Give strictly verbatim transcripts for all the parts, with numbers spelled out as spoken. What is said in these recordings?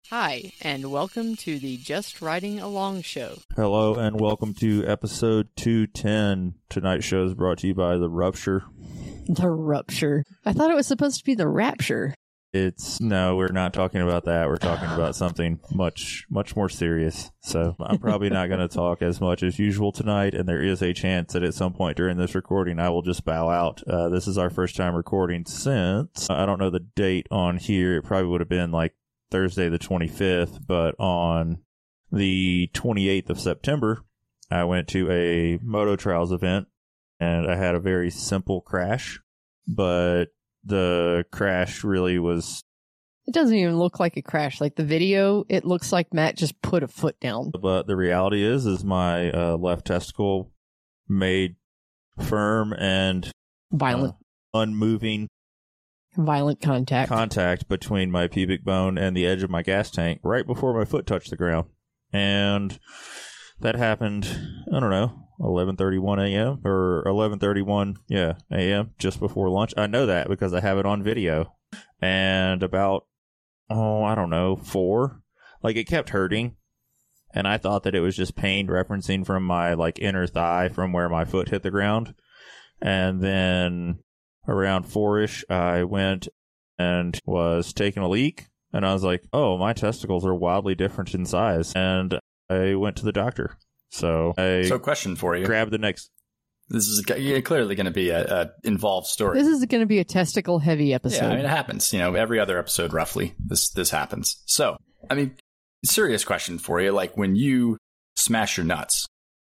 Hi, and welcome to the Just Riding Along show. Hello, and welcome to episode two ten. Tonight's show is brought to you by The Rupture. The Rupture. I thought it was supposed to be The Rapture. It's, no, we're not talking about that. We're talking about something much, much more serious. So I'm probably not going to talk as much as usual tonight, and there is a chance that at some point during this recording, I will just bow out. Uh, this is our first time recording since, I don't know the date on here. It probably would have been like Thursday the twenty-fifth, but on the twenty-eighth of September, I went to a Moto Trials event, and I had a very simple crash, but the crash really was... It doesn't even look like a crash. Like the video, it looks like Matt just put a foot down. But the reality is, is my uh, left testicle made firm and Violent. Uh, unmoving Violent contact. contact between my pubic bone and the edge of my gas tank right before my foot touched the ground. And that happened, I don't know, eleven thirty-one a.m. or eleven thirty-one, yeah, a.m. just before lunch. I know that because I have it on video. And about, oh, I don't know, four, like it kept hurting. And I thought that it was just pain referencing from my like inner thigh from where my foot hit the ground. And then around four-ish, I went and was taking a leak, and I was like, oh, my testicles are wildly different in size, and I went to the doctor. So I so question for you. grabbed the next... This is clearly going to be a, a involved story. This is going to be a testicle-heavy episode. Yeah, I mean, it happens. You know, every other episode, roughly, this this happens. So, I mean, serious question for you. Like, when you smash your nuts,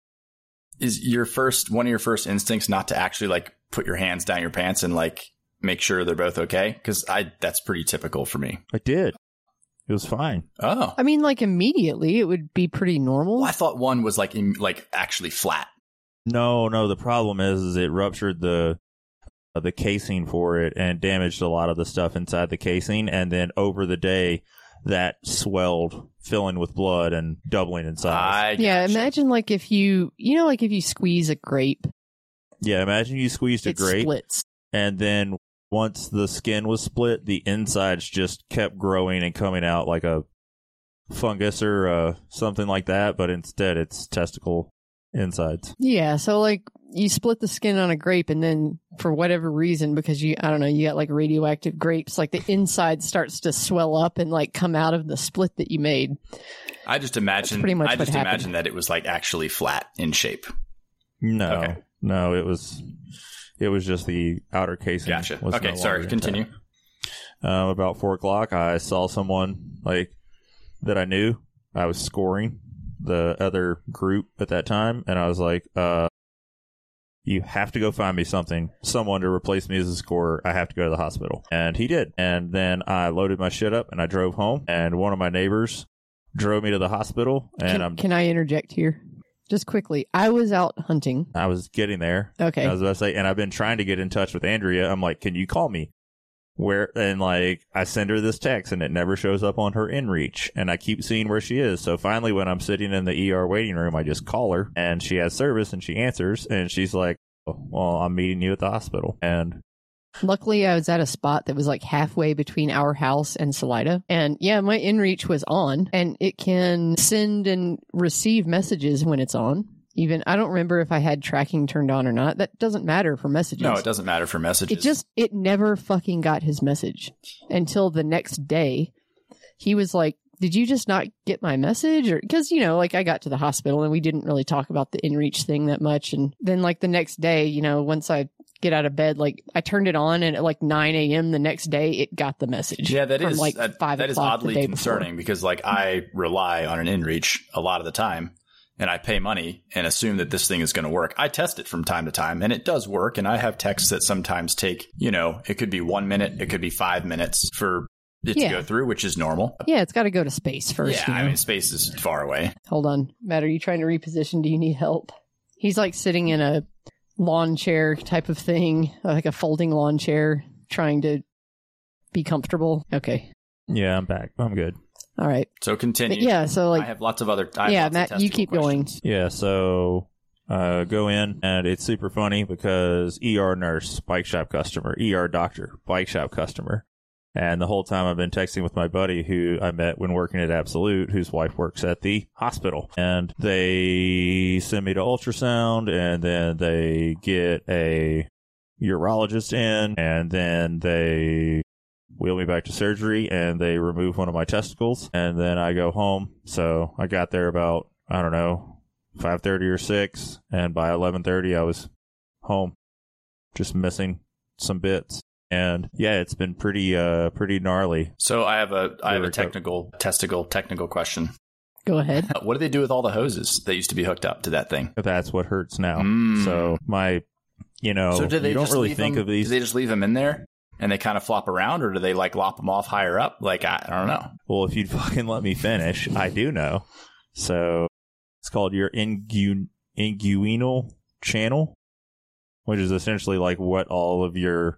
is your first one of your first instincts not to actually, like, put your hands down your pants and like make sure they're both okay? Because I that's pretty typical for me. I did. It was fine. Oh, I mean, like immediately, it would be pretty normal. well, I thought one was like in, like actually flat. No, no. The problem is, is it ruptured the uh, the casing for it and damaged a lot of the stuff inside the casing. And then over the day, that swelled, filling with blood and doubling in size. I yeah, gotcha. imagine like if you, you know, like if you squeeze a grape, Yeah, imagine you squeezed a it grape. splits. And then once the skin was split, the insides just kept growing and coming out like a fungus or uh, something like that. But instead, it's testicle insides. Yeah, so like you split the skin on a grape, and then for whatever reason, because you, I don't know, you got like radioactive grapes, like the inside starts to swell up and like come out of the split that you made. I just imagine. pretty much I what just happened. imagine that it was like actually flat in shape. No, Okay. no, it was it was just the outer casing. Gotcha. was Okay, no sorry. longer Continue. intact. Um, about four o'clock, I saw someone like that I knew. I was scoring the other group at that time, and I was like, uh, you have to go find me something, someone to replace me as a scorer. I have to go to the hospital. And he did. And then I loaded my shit up, and I drove home, and one of my neighbors drove me to the hospital, and Can, I'm can I interject here? Just quickly, I was out hunting. I was getting there. Okay. I was about to say, and I've been trying to get in touch with Andrea. I'm like, can you call me? Where, and like, I send her this text and it never shows up on her inReach, and I keep seeing where she is. So finally, when I'm sitting in the E R waiting room, I just call her, and she has service, and she answers, and she's like, oh, well, I'm meeting you at the hospital. And Luckily, I was at a spot that was like halfway between our house and Salida. And yeah, my inReach was on, and it can send and receive messages when it's on. Even, I don't remember if I had tracking turned on or not. That doesn't matter for messages. No, it doesn't matter for messages. It just, it never fucking got his message until the next day. He was like, did you just not get my message? Or, because, you know, like I got to the hospital and we didn't really talk about the inReach thing that much. And then like the next day, you know, once I get out of bed, like I turned it on, and at like nine a.m. the next day, it got the message. Yeah, that from is like that, five that is o'clock oddly the day concerning before. because like I rely on an inReach a lot of the time, and I pay money and assume that this thing is going to work. I test it from time to time, and it does work. And I have texts that sometimes take, you know, it could be one minute, it could be five minutes for it Yeah. to go through, which is normal. Yeah, it's got to go to space first. Yeah, you know? I mean, space is far away. Hold on. Matt, are you trying to reposition? Do you need help? He's like sitting in a lawn chair type of thing, like a folding lawn chair, trying to be comfortable. Okay. yeah, I'm back. I'm good. All right. So continue. But yeah, so like, I have lots of other. I have yeah, lots of Matt, you testicle keep questions. Yeah, so uh, go in, and it's super funny because E R nurse, bike shop customer, E R doctor, bike shop customer. And the whole time I've been texting with my buddy who I met when working at Absolute, whose wife works at the hospital. And they send me to ultrasound, and then they get a urologist in, and then they wheel me back to surgery, and they remove one of my testicles, and then I go home. So I got there about, I don't know, five thirty or six, and by eleven thirty I was home, just missing some bits. And yeah, it's been pretty uh pretty gnarly. So I have a I have a technical testicle technical question. Go ahead. What do they do with all the hoses that used to be hooked up to that thing? That's what hurts now. Mm. So my, you know, so do they you don't just really leave think them, of these. Do they just leave them in there and they kind of flop around, or do they like lop them off higher up? Like I, I don't know. Well, if you'd fucking let me finish, I do know. So it's called your ingu- inguinal channel, which is essentially like what all of your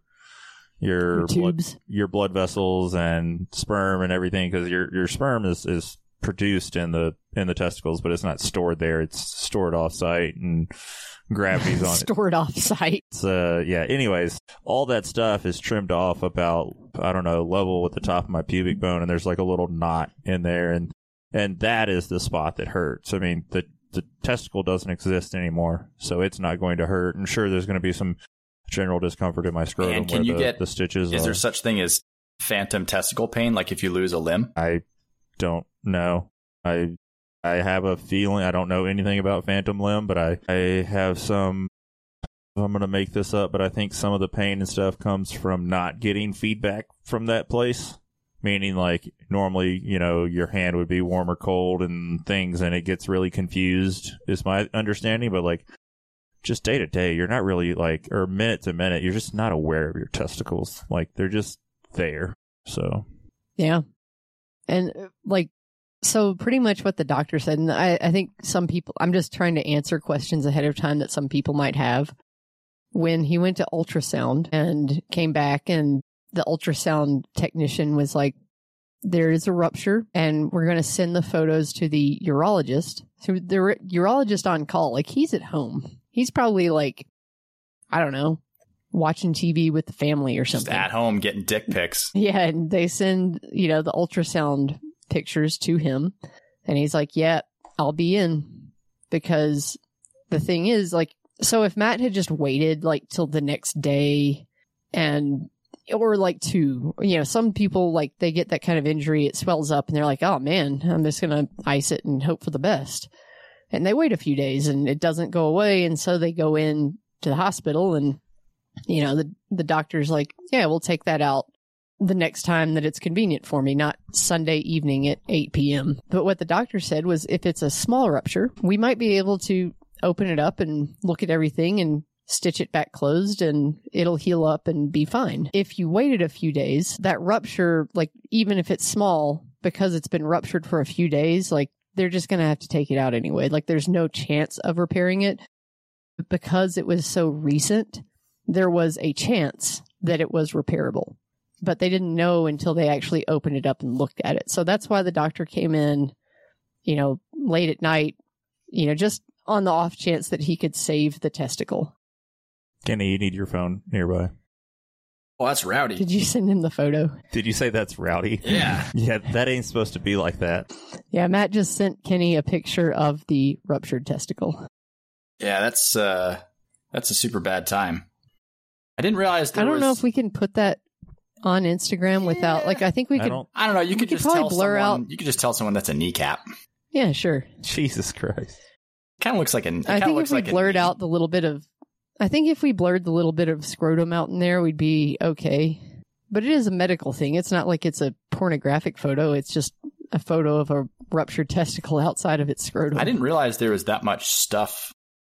your, Your blood, tubes. your blood vessels and sperm and everything, because your your sperm is, is produced in the in the testicles, but it's not stored there. It's stored off site, and gravity's on it. Stored off site. It's, uh, yeah. Anyways, all that stuff is trimmed off about, I don't know, level with the top of my pubic bone, and there's like a little knot in there, and and that is the spot that hurts. I mean, the the testicle doesn't exist anymore, so it's not going to hurt. And sure, there's going to be some general discomfort in my scrotum And can where you the, get, the stitches is are. there such thing as phantom testicle pain, like if you lose a limb? I don't know. I I have a feeling. I don't know anything about phantom limb, but I, I have some. I'm going to make this up, but I think some of the pain and stuff comes from not getting feedback from that place. Meaning, like, normally, you know, your hand would be warm or cold and things, and it gets really confused, is my understanding. But, like, just day to day, you're not really, like, or minute to minute, you're just not aware of your testicles. Like, they're just there. So. Yeah. And, like, so pretty much what the doctor said, and I, I think some people, I'm just trying to answer questions ahead of time that some people might have. When he went to ultrasound and came back, and the ultrasound technician was like, there is a rupture, and we're going to send the photos to the urologist. So the urologist on call, like, he's at home. He's probably like, I don't know, watching T V with the family or something. Just at home getting dick pics. Yeah, and they send, you know, the ultrasound pictures to him, and he's like, yeah, I'll be in. Because the thing is, like, so if Matt had just waited like till the next day, and or like two, you know, some people, like, they get that kind of injury, it swells up, and they're like, oh man, I'm just gonna ice it and hope for the best, and they wait a few days and it doesn't go away, and so they go in to the hospital, and you know, the the doctor's like, yeah, we'll take that out the next time that it's convenient for me, not Sunday evening at eight p.m. But what the doctor said was, if it's a small rupture, we might be able to open it up and look at everything and stitch it back closed, and it'll heal up and be fine. If you waited a few days, that rupture, like, even if it's small, because it's been ruptured for a few days, like, they're just going to have to take it out anyway. Like, there's no chance of repairing it. But because it was so recent, there was a chance that it was repairable. But they didn't know until they actually opened it up and looked at it. So that's why the doctor came in, you know, late at night, you know, just on the off chance that he could save the testicle. Kenny, you need your phone nearby. Well, that's rowdy. Did you send him the photo? Did you say that's rowdy? Yeah. Yeah, that ain't supposed to be like that. Yeah, Matt just sent Kenny a picture of the ruptured testicle. Yeah, that's uh, that's a super bad time. I didn't realize there I don't was... know if we can put that on Instagram without, like, I think we I could. don't- I don't know. You could could just probably tell blur someone. out- You could just tell someone that's a kneecap. Yeah, sure. Jesus Christ. Kind of looks like an. I think if we like blurred a knee. out the little bit of, I think if we blurred the little bit of scrotum out in there, we'd be okay. But it is a medical thing. It's not like it's a pornographic photo. It's just a photo of a ruptured testicle outside of its scrotum. I didn't realize there was that much stuff.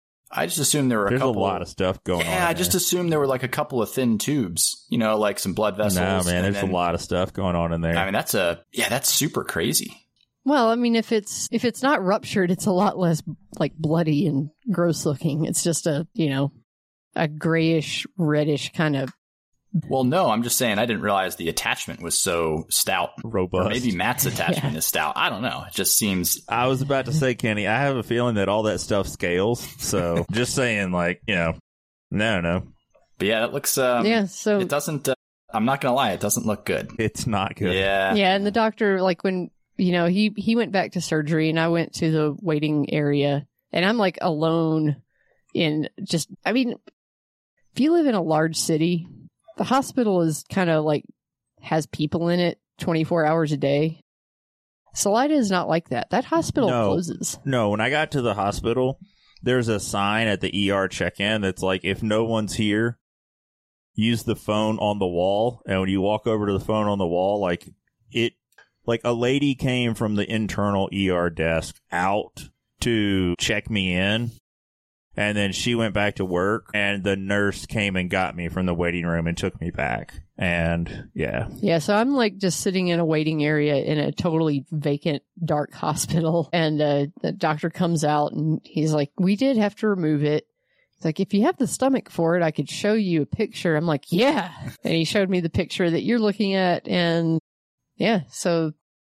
I just assumed there were a There's couple. a lot of stuff going on. Yeah, I just there. assumed there were like a couple of thin tubes. You know, like some blood vessels. No, man, and there's then- a lot of stuff going on in there. I mean, that's a yeah, that's super crazy. Well, I mean, if it's if it's not ruptured, it's a lot less like bloody and gross looking. It's just a, you know, a grayish, reddish kind of. Well, no, I'm just saying I didn't realize the attachment was so stout. Robust. Or maybe Matt's attachment Yeah. is stout. I don't know. It just seems. I was about to say, Kenny, I have a feeling that all that stuff scales. So just saying, like, you know, no, no. But yeah, it looks. Um, yeah, so It doesn't. Uh, I'm not gonna lie, it doesn't look good. It's not good. Yeah. Yeah, and the doctor, like when, you know, he, he went back to surgery and I went to the waiting area and I'm like alone in just, I mean, if you live in a large city, the hospital is kind of like, has people in it twenty-four hours a day. Salida is not like that. That hospital No. closes. No, when I got to the hospital, there's a sign at the E R check-in that's like, if no one's here, use the phone on the wall. And when you walk over to the phone on the wall, like it, like a lady came from the internal E R desk out to check me in. And then she went back to work and the nurse came and got me from the waiting room and took me back. And yeah. Yeah, so I'm like just sitting in a waiting area in a totally vacant, dark hospital. And uh, the doctor comes out and he's like, we did have to remove it. He's like, if you have the stomach for it, I could show you a picture. I'm like, yeah. And he showed me the picture that you're looking at. And yeah, so,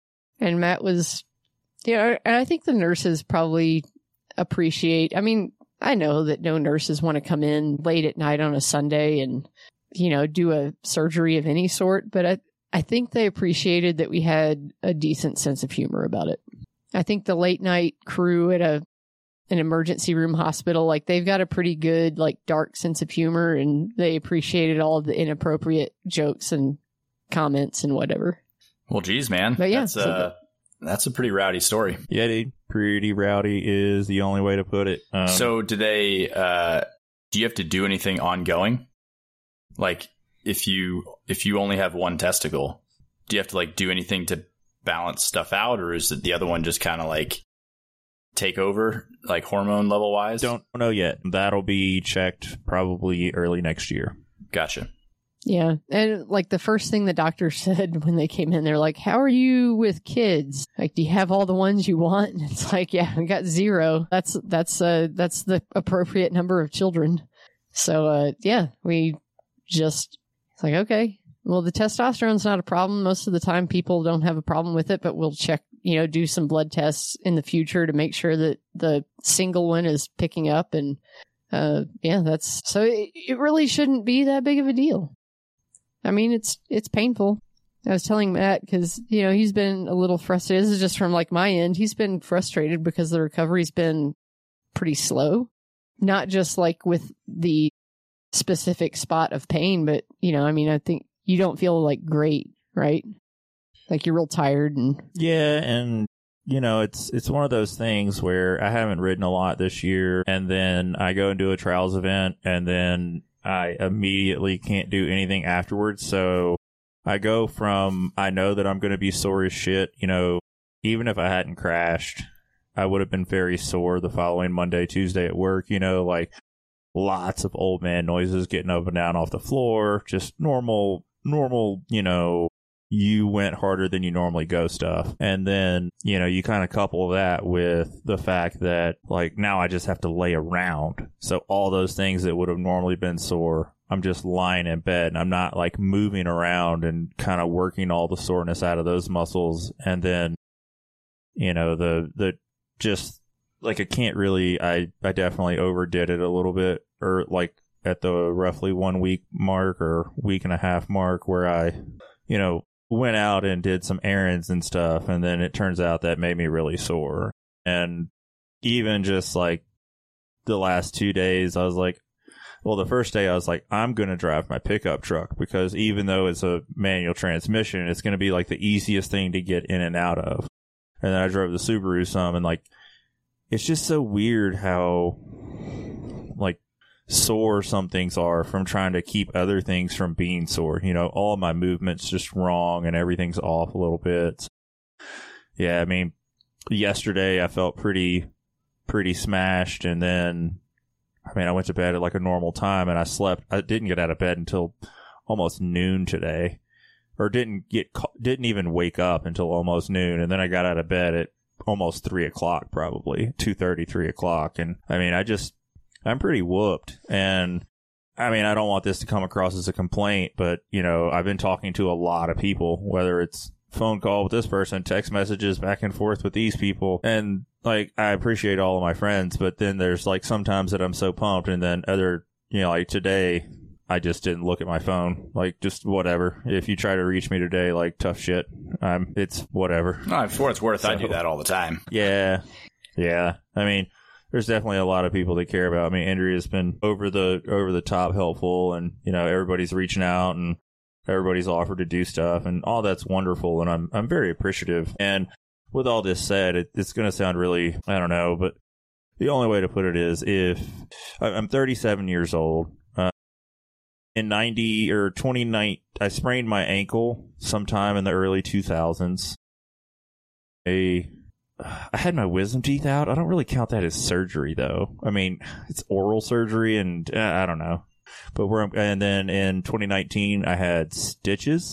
and Matt was, yeah, and I think the nurses probably appreciate, I mean, I know that no nurses want to come in late at night on a Sunday and, you know, do a surgery of any sort, but I, I think they appreciated that we had a decent sense of humor about it. I think the late night crew at a an emergency room hospital, like they've got a pretty good, like dark sense of humor and they appreciated all of the inappropriate jokes and comments and whatever. Well, geez, man. But yeah, that's, so uh, that's a pretty rowdy story. Yeah, dude. Pretty rowdy is the only way to put it. Um, So do they, uh, do you have to do anything ongoing? Like if you, if you only have one testicle, do you have to like do anything to balance stuff out, or is it the other one just kind of like take over, like hormone level wise? don't know yet. That'll be checked probably early next year. Gotcha. Yeah. And like the first thing the doctor said when they came in, they're like, how are you with kids? Like, do you have all the ones you want? And it's like, yeah, I got zero. That's, that's, uh, that's the appropriate number of children. So, uh, yeah, we just, it's like, okay, well, the testosterone's not a problem. Most of the time people don't have a problem with it, but we'll check, you know, do some blood tests in the future to make sure that the single one is picking up. And, uh, yeah, that's, so it, it really shouldn't be that big of a deal. I mean, it's it's painful. I was telling Matt because, you know, he's been a little frustrated. This is just from like my end. He's been frustrated because the recovery's been pretty slow. Not just like with the specific spot of pain, but, you know, I mean, I think you don't feel like great, right? Like you're real tired and... Yeah, and, you know, it's it's one of those things where I haven't ridden a lot this year, and then I go and do a trials event, and then I immediately can't do anything afterwards. So I go from, I know that I'm going to be sore as shit. You know, even if I hadn't crashed, I would have been very sore the following Monday, Tuesday at work. You know, like lots of old man noises getting up and down off the floor. Just normal, normal, you know, you went harder than you normally go stuff. And then, you know, you kind of couple that with the fact that, like, now I just have to lay around. So all those things that would have normally been sore, I'm just lying in bed and I'm not, like, moving around and kind of working all the soreness out of those muscles. And then, you know, the, the, just, like, I can't really, I, I definitely overdid it a little bit, or, like, at the roughly one week mark or week and a half mark where I, you know, went out and did some errands and stuff, and then it turns out that made me really sore. And even just like the last two days, I was like, well, the first day I was like, I'm going to drive my pickup truck because even though it's a manual transmission, it's going to be like the easiest thing to get in and out of. And then I drove the Subaru some, and like, it's just so weird how like sore some things are from trying to keep other things from being sore. You know, all my movements just wrong and everything's off a little bit. Yeah, I mean, yesterday I felt pretty, pretty smashed, and then, I mean, I went to bed at like a normal time, and I slept. I didn't get out of bed until almost noon today, or didn't get, didn't even wake up until almost noon, and then I got out of bed at almost three o'clock, probably two thirty, three o'clock, and I mean, I just. I'm pretty whooped, and I mean, I don't want this to come across as a complaint, but, you know, I've been talking to a lot of people, whether it's phone call with this person, text messages back and forth with these people, and, like, I appreciate all of my friends, but then there's, like, sometimes that I'm so pumped, and then other, you know, like today, I just didn't look at my phone. Like, just whatever. If you try to reach me today, like, tough shit. Um, it's whatever. No, for what it's worth, So- I do that all the time. Yeah. Yeah. I mean, there's definitely a lot of people that care about me. Andrea has been over the over the top helpful, and, you know, everybody's reaching out and everybody's offered to do stuff, and all that's wonderful, and I'm I'm very appreciative. And with all this said, it, it's going to sound really, I don't know, but the only way to put it is, if I- I'm thirty-seven years old, uh, in ninety or twenty-nine, I sprained my ankle sometime in the early two thousands. A I had my wisdom teeth out. I don't really count that as surgery, though. I mean, it's oral surgery, and uh, I don't know. But where I'm, and then in twenty nineteen, I had stitches.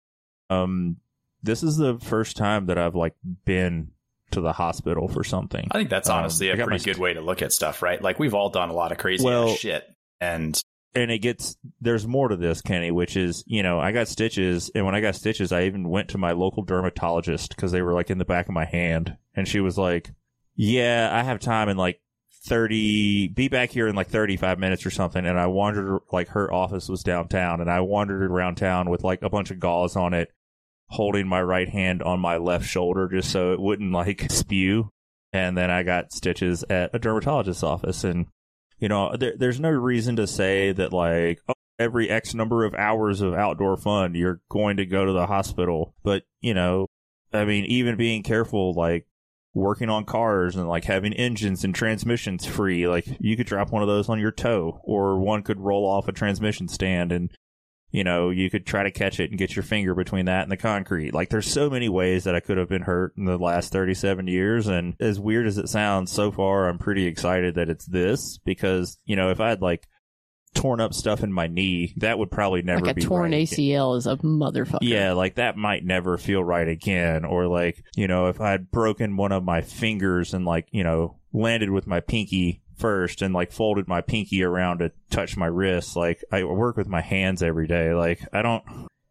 Um, this is the first time that I've like been to the hospital for something. I think that's honestly Um, I a got pretty my- good way to look at stuff, right? Like, we've all done a lot of crazy Well- ass shit. And And it gets, there's more to this, Kenny, which is, you know, I got stitches, and when I got stitches, I even went to my local dermatologist because they were like in the back of my hand, and she was like, yeah, I have time in like thirty, be back here in like thirty-five minutes or something. And I wandered, like, her office was downtown, and I wandered around town with like a bunch of gauze on it, holding my right hand on my left shoulder just so it wouldn't like spew. And then I got stitches at a dermatologist's office, and you know, there, there's no reason to say that, like, oh, every X number of hours of outdoor fun, you're going to go to the hospital. But, you know, I mean, even being careful, like, working on cars and, like, having engines and transmissions free, like, you could drop one of those on your toe, or one could roll off a transmission stand, and, you know, you could try to catch it and get your finger between that and the concrete. Like, there's so many ways that I could have been hurt in the last thirty-seven years. And as weird as it sounds, so far, I'm pretty excited that it's this, because, you know, if I had like torn up stuff in my knee, that would probably never Like a be torn right A C L is a motherfucker. Yeah, like that might never feel right again. Or like, you know, if I had broken one of my fingers and like, you know, landed with my pinky first and like folded my pinky around to touch my wrist, like I work with my hands every day. Like I don't,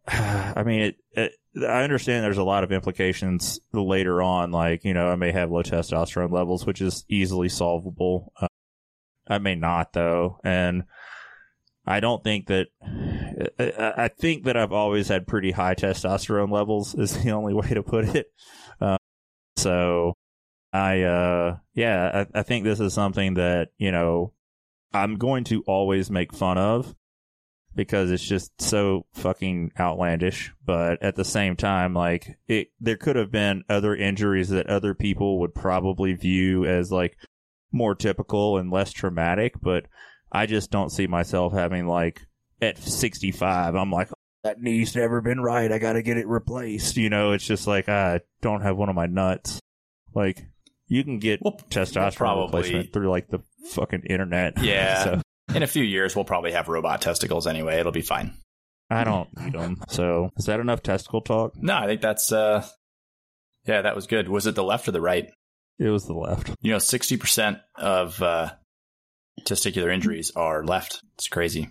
I mean, it, it, I understand there's a lot of implications later on. Like, you know, I may have low testosterone levels, which is easily solvable. Uh, I may not though. And I don't think that, I, I think that I've always had pretty high testosterone levels is the only way to put it. Uh, so I, uh, yeah, I, I think this is something that, you know, I'm going to always make fun of because it's just so fucking outlandish. But at the same time, like, it, there could have been other injuries that other people would probably view as like more typical and less traumatic. But I just don't see myself having like at sixty-five, I'm like, that knee's never been right. I got to get it replaced. You know, it's just like, I don't have one of my nuts. Like, you can get Well, testosterone probably- replacement through like the fucking internet. Yeah. So in a few years, we'll probably have robot testicles anyway. It'll be fine. I don't need them. So is that enough testicle talk? No, I think that's, uh, yeah, that was good. Was it the left or the right? It was the left. You know, sixty percent of uh, testicular injuries are left. It's crazy.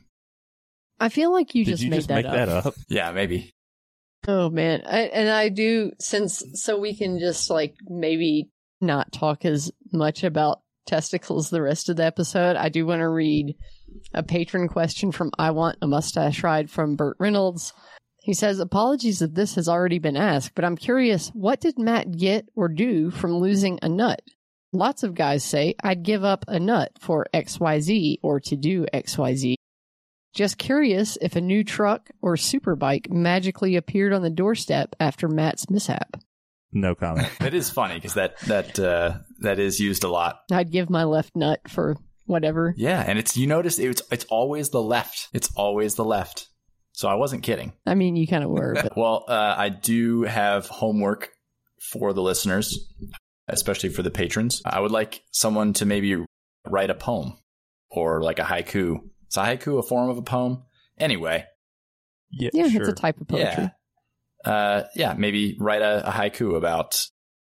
I feel like you Did just you made just that make up. that up? Yeah, maybe. Oh man, I, and I do, since so we can just like maybe not talk as much about testicles the rest of the episode. I do want to read a patron question from I Want a Mustache Ride from Burt Reynolds. He says, apologies if this has already been asked, but I'm curious, what did Matt get or do from losing a nut? Lots of guys say, I'd give up a nut for X Y Z or to do X Y Z. Just curious if a new truck or superbike magically appeared on the doorstep after Matt's mishap. No comment. It is funny because that that uh, that is used a lot. I'd give my left nut for whatever. Yeah, and it's you notice it's it's always the left. It's always the left. So I wasn't kidding. I mean, you kind of were. But Well, uh, I do have homework for the listeners, especially for the patrons. I would like someone to maybe write a poem or like a haiku. Is a haiku a form of a poem? Anyway, Yeah, yeah, sure. it's a type of poetry. yeah, uh, yeah, maybe write a, a haiku about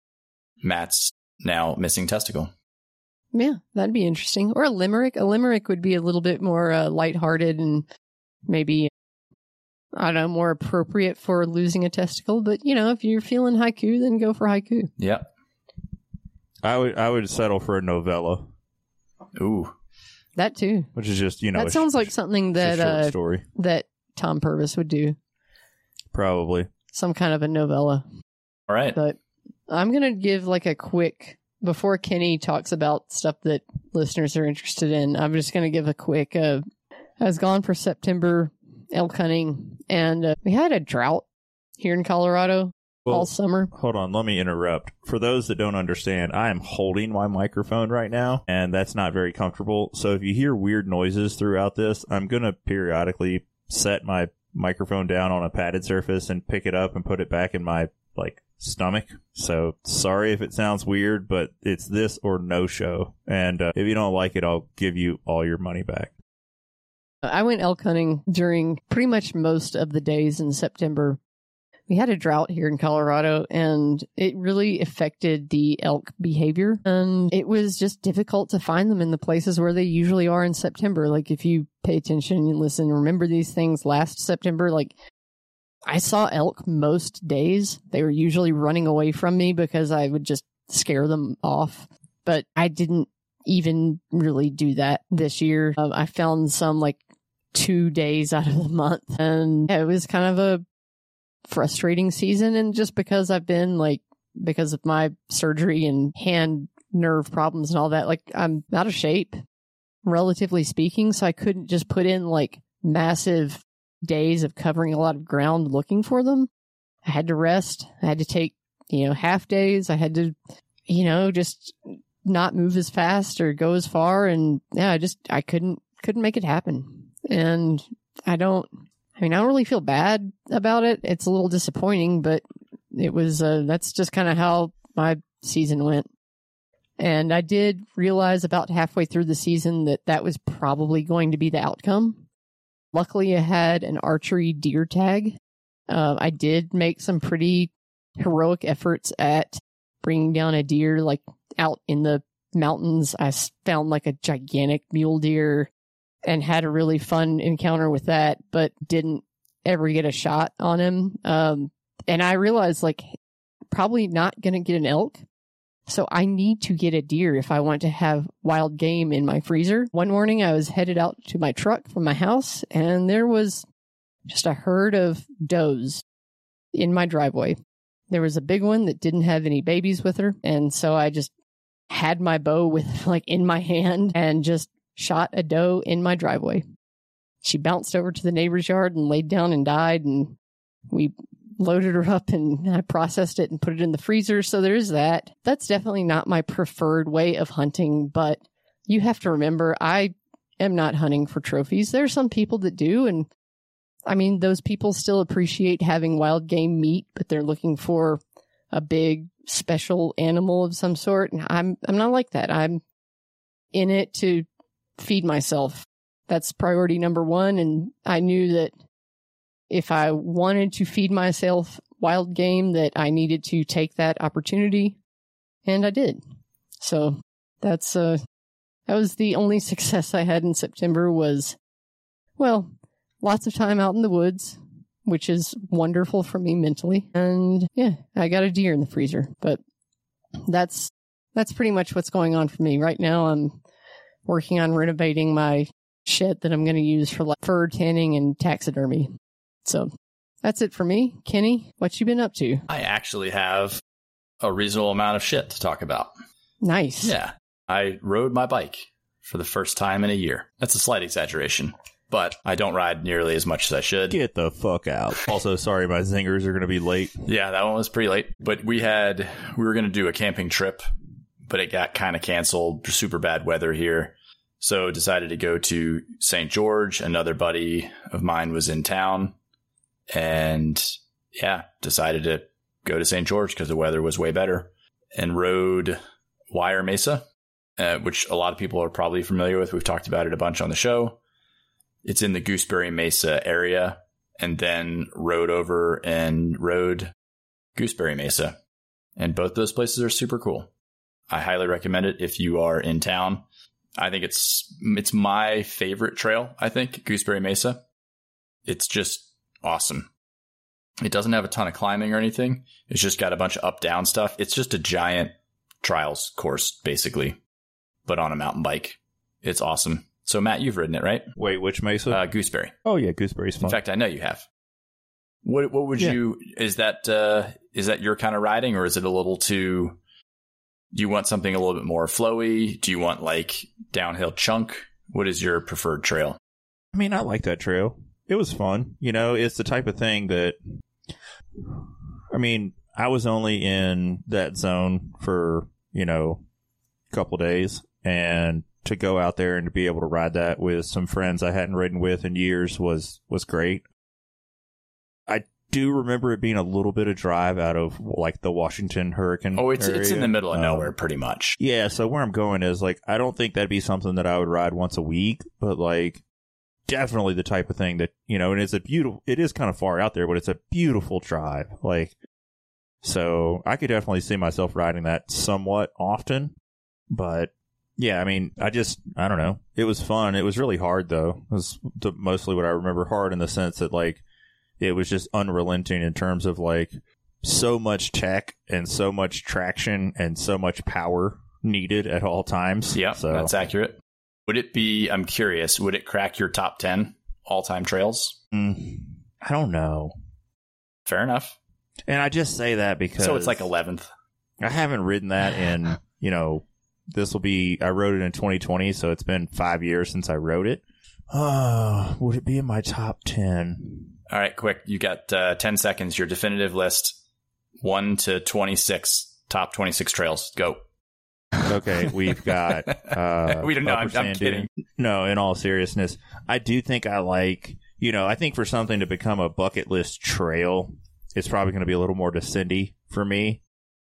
Matt's now missing testicle. Yeah, that'd be interesting. Or a limerick. A limerick would be a little bit more uh, lighthearted and maybe, I don't know, more appropriate for losing a testicle. But, you know, if you're feeling haiku, then go for haiku. Yep. I would I would settle for a novella. Ooh. That too. Which is just, you know, that sounds like something that uh, story. that Tom Purvis would do. Probably. Some kind of a novella. All right. But I'm going to give like a quick, before Kenny talks about stuff that listeners are interested in, I'm just going to give a quick, uh, I was gone for September elk hunting, and uh, we had a drought here in Colorado well, all summer. Hold on, let me interrupt. For those that don't understand, I am holding my microphone right now, and that's not very comfortable. So if you hear weird noises throughout this, I'm going to periodically set my microphone down on a padded surface and pick it up and put it back in my, like, stomach. So sorry if it sounds weird, but it's this or no show. And uh, if you don't like it, I'll give you all your money back. I went elk hunting during pretty much most of the days in September. We had a drought here in Colorado, and it really affected the elk behavior. And it was just difficult to find them in the places where they usually are in September. Like, if you pay attention and listen, remember these things last September, like, I saw elk most days. They were usually running away from me because I would just scare them off. But I didn't even really do that this year. Um, I found some like two days out of the month, and yeah, it was kind of a frustrating season. And just because I've been like, because of my surgery and hand nerve problems and all that, like I'm out of shape, relatively speaking. So I couldn't just put in like massive days of covering a lot of ground looking for them. I had to rest. I had to take, you know, half days. I had to, you know, just not move as fast or go as far. And yeah, I just, I couldn't, couldn't make it happen. And I don't, I mean, I don't really feel bad about it. It's a little disappointing, but it was, uh, that's just kind of how my season went. And I did realize about halfway through the season that that was probably going to be the outcome. Luckily, I had an archery deer tag. Uh, I did make some pretty heroic efforts at bringing down a deer, like out in the mountains. I found like a gigantic mule deer and had a really fun encounter with that, but didn't ever get a shot on him. Um, and I realized like probably not going to get an elk. So I need to get a deer if I want to have wild game in my freezer. One morning I was headed out to my truck from my house, and there was just a herd of does in my driveway. There was a big one that didn't have any babies with her. And so I just had my bow with like in my hand and just shot a doe in my driveway. She bounced over to the neighbor's yard and laid down and died. And we loaded her up and I processed it and put it in the freezer. So there's that. That's definitely not my preferred way of hunting, but you have to remember, I am not hunting for trophies. There are some people that do. And I mean, those people still appreciate having wild game meat, but they're looking for a big special animal of some sort. And I'm, I'm not like that. I'm in it to feed myself. That's priority number one. And I knew that if I wanted to feed myself wild game, that I needed to take that opportunity, and I did. So that's uh that was the only success I had in September was, well, lots of time out in the woods, which is wonderful for me mentally. And yeah, I got a deer in the freezer, but that's that's pretty much what's going on for me right now. I'm working on renovating my shed that I'm going to use for like fur tanning and taxidermy. So that's it for me. Kenny, what you been up to? I actually have a reasonable amount of shit to talk about. Nice. Yeah. I rode my bike for the first time in a year. That's a slight exaggeration, but I don't ride nearly as much as I should. Get the fuck out. Also, sorry, my zingers are going to be late. Yeah, that one was pretty late. But we had, we were going to do a camping trip, but it got kind of canceled. Super bad weather here. So decided to go to Saint George. Another buddy of mine was in town. And yeah, decided to go to Saint George because the weather was way better, and rode Wire Mesa, uh, which a lot of people are probably familiar with. We've talked about it a bunch on the show. It's in the Gooseberry Mesa area, and then rode over and rode Gooseberry Mesa. And both those places are super cool. I highly recommend it if you are in town. I think it's, it's my favorite trail, I think, Gooseberry Mesa. It's just awesome. It doesn't have a ton of climbing or anything. It's just got a bunch of up-down stuff. It's just a giant trials course, basically, but on a mountain bike. It's awesome. So, Matt, you've ridden it, right? Wait, which Mesa? Uh, Gooseberry. Oh, yeah, Gooseberry's fun. In fact, I know you have. What What would Yeah. you? Is that uh, is that your kind of riding, or is it a little too? Do you want something a little bit more flowy? Do you want like downhill chunk? What is your preferred trail? I mean, I like that trail. It was fun. You know, it's the type of thing that, I mean, I was only in that zone for, you know, a couple days, and to go out there and to be able to ride that with some friends I hadn't ridden with in years was, was great. I do remember it being a little bit of drive out of like the Washington Hurricane. Oh, it's area. it's in the middle of Um, nowhere, pretty much. Yeah, so where I'm going is like, I don't think that'd be something that I would ride once a week, but like, definitely the type of thing that, you know, and it's a beautiful, it is kind of far out there, but it's a beautiful drive. Like, so I could definitely see myself riding that somewhat often, but yeah, I mean, I just, I don't know. It was fun. It was really hard though. It was the, mostly what I remember hard in the sense that like, it was just unrelenting in terms of like so much tech and so much traction and so much power needed at all times. Yeah, so that's accurate. Would it be, I'm curious, would it crack your top ten all-time trails? Mm, I don't know. Fair enough. And I just say that because... So it's like eleventh. I haven't ridden that in, you know, this will be... I rode it in twenty twenty, so it's been five years since I rode it. Uh, would it be in my top ten? All right, quick. You got uh, ten seconds. Your definitive list. one to twenty-six. Top twenty-six trails. Go. Okay, we've got... Uh, we don't know. I'm, Upper I'm Sand kidding. Dune. No, in all seriousness, I do think I like... You know, I think for something to become a bucket list trail, it's probably going to be a little more descendy for me.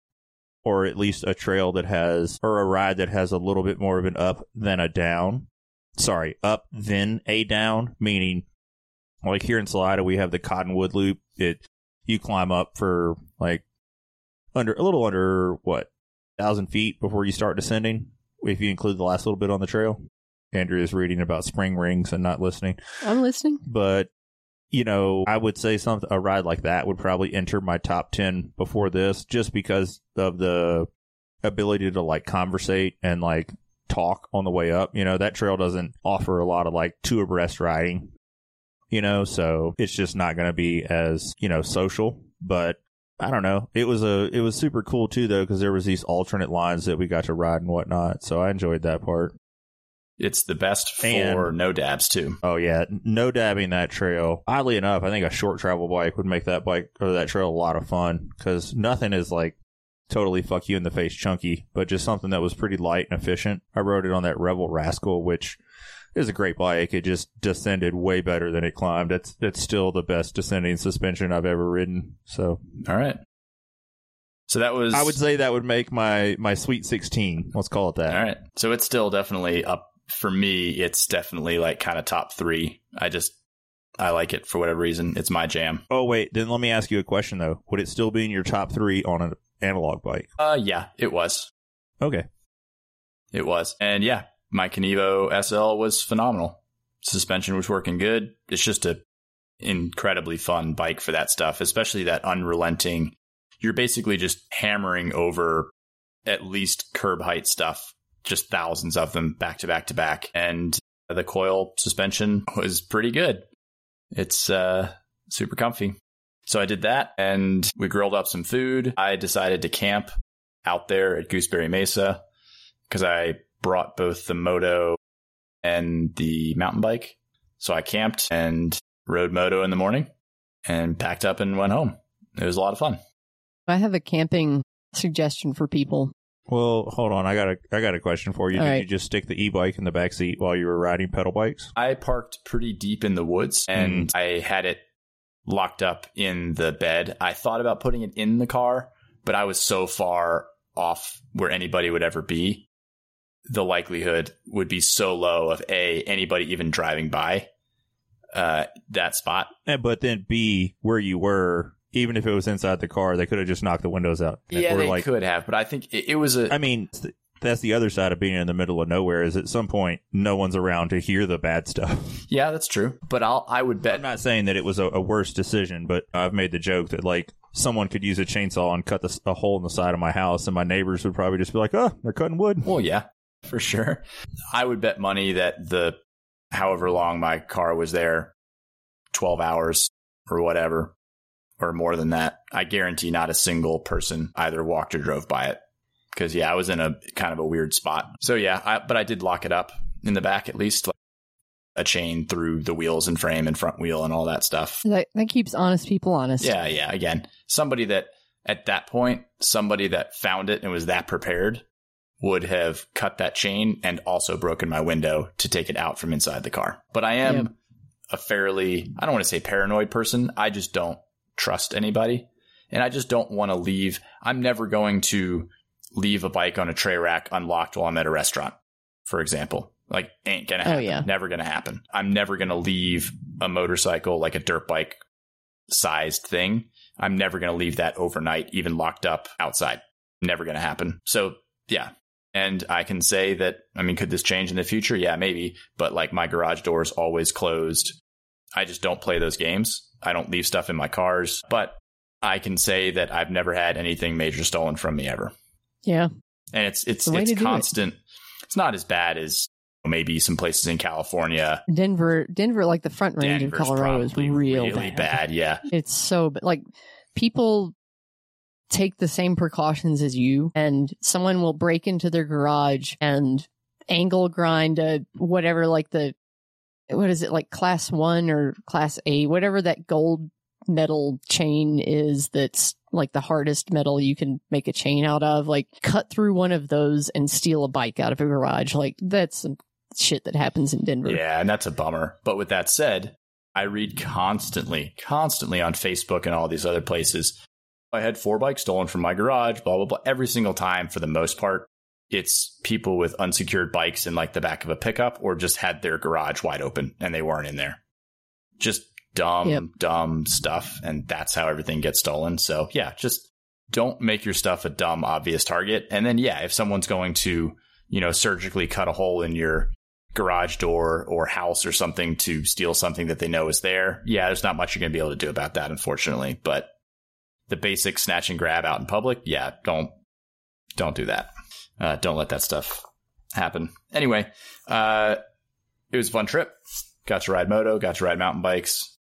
Or at least a trail that has... Or a ride that has a little bit more of an up than a down. Sorry, up then a down, meaning... Like here in Salida, we have the Cottonwood Loop. It you climb up for like under a little under what thousand feet before you start descending. If you include the last little bit on the trail, Andrea is reading about spring rings and not listening. I'm listening. But you know, I would say something a ride like that would probably enter my top ten before this, just because of the ability to like conversate and like talk on the way up. You know, that trail doesn't offer a lot of like two abreast riding. You know, so it's just not going to be as, you know, social. But I don't know. It was a it was super cool, too, though, because there was these alternate lines that we got to ride and whatnot. So I enjoyed that part. It's the best for And- no dabs, too. Oh, yeah. No dabbing that trail. Oddly enough, I think a short travel bike would make that bike or that trail a lot of fun because nothing is like totally fuck you in the face chunky, but just something that was pretty light and efficient. I rode it on that Rebel Rascal, which... It was a great bike. It just descended way better than it climbed. It's it's still the best descending suspension I've ever ridden. So, All right. So that was... I would say that would make my, my Sweet sixteen. Let's call it that. All right. So it's still definitely up. For me, it's definitely like kind of top three. I just... I like it for whatever reason. It's my jam. Oh, wait. Then let me ask you a question, though. Would it still be in your top three on an analog bike? Uh, yeah, it was. Okay. It was. And yeah, my Kenevo S L was phenomenal. Suspension was working good. It's just a incredibly fun bike for that stuff, especially that unrelenting. You're basically just hammering over at least curb height stuff, just thousands of them back to back to back. And the coil suspension was pretty good. It's uh, super comfy. So I did that and we grilled up some food. I decided to camp out there at Gooseberry Mesa because I brought both the moto and the mountain bike. So I camped and rode moto in the morning and packed up and went home. It was a lot of fun. I have a camping suggestion for people. Well, hold on. I got a I got a question for you. All Did right. you just stick the e-bike in the back seat while you were riding pedal bikes? I parked pretty deep in the woods and I had it locked up in the bed. I thought about putting it in the car, but I was so far off where anybody would ever be. The likelihood would be so low of A, anybody even driving by uh, that spot. And, but then B, where you were, even if it was inside the car, they could have just knocked the windows out. Yeah, Or they like, could have, but I think it, it was a... I mean, th- that's the other side of being in the middle of nowhere is at some point, no one's around to hear the bad stuff. Yeah, that's true. But I'll, I would bet... I'm not saying that it was a, a worse decision, but I've made the joke that, like, someone could use a chainsaw and cut the, a hole in the side of my house, and my neighbors would probably just be like, oh, they're cutting wood. Well, yeah, for sure. I would bet money that the however long my car was there, twelve hours or whatever, or more than that, I guarantee not a single person either walked or drove by it. Because, yeah, I was in a kind of a weird spot. So, yeah, I, but I did lock it up in the back at least, like a chain through the wheels and frame and front wheel and all that stuff. That, that keeps honest people honest. Yeah, yeah. Again, somebody that at that point, somebody that found it and was that prepared would have cut that chain and also broken my window to take it out from inside the car. But I am yep. a fairly, I don't want to say paranoid person. I just don't trust anybody. And I just don't want to leave. I'm never going to leave a bike on a tray rack unlocked while I'm at a restaurant, for example. Like, ain't gonna happen. Oh, yeah. Never gonna happen. I'm never gonna leave a motorcycle, like a dirt bike sized thing. I'm never gonna leave that overnight, even locked up outside. Never gonna happen. So, yeah. And I can say that, I mean, could this change in the future? Yeah, maybe. But like my garage door is always closed. I just don't play those games. I don't leave stuff in my cars. But I can say that I've never had anything major stolen from me ever. Yeah. And it's it's it's constant. It. It's not as bad as maybe some places in California. Denver, Denver, like the Front Range Denver's of Colorado is real really bad. bad. Yeah. It's so bad. Like people take the same precautions as you, and someone will break into their garage and angle grind a whatever, like the, what is it, like class one or class A, whatever that gold metal chain is that's like the hardest metal you can make a chain out of, like cut through one of those and steal a bike out of a garage. Like that's some shit that happens in Denver. Yeah, and that's a bummer. But with that said, I read constantly, constantly on Facebook and all these other places, I had four bikes stolen from my garage, blah, blah, blah. Every single time, for the most part, it's people with unsecured bikes in like the back of a pickup or just had their garage wide open and they weren't in there. Just dumb, yep. dumb stuff. And that's how everything gets stolen. So yeah, just don't make your stuff a dumb, obvious target. And then, yeah, if someone's going to, you know, surgically cut a hole in your garage door or house or something to steal something that they know is there, yeah, there's not much you're going to be able to do about that, unfortunately. But the basic snatch and grab out in public, yeah, don't don't do that. Uh, don't let that stuff happen. Anyway, uh, it was a fun trip. Got to ride moto, got to ride mountain bikes.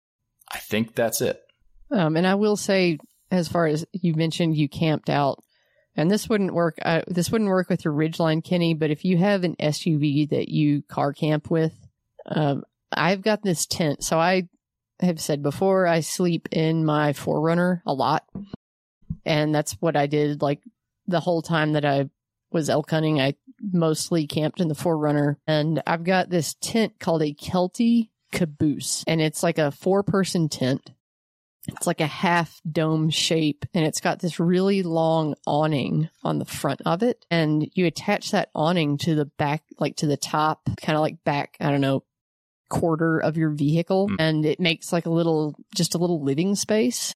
I think that's it. Um, and I will say, as far as you mentioned, you camped out, and this wouldn't work. Uh, this wouldn't work with your Ridgeline, Kenny. But if you have an S U V that you car camp with, um, I've got this tent, so I have said before, I sleep in my four runner a lot. And that's what I did. Like the whole time that I was elk hunting, I mostly camped in the four runner. And I've got this tent called a Kelty Caboose. And it's like a four person tent. It's like a half dome shape. And it's got this really long awning on the front of it. And you attach that awning to the back, like to the top, kind of like back, I don't know, quarter of your vehicle, and it makes like a little, just a little living space.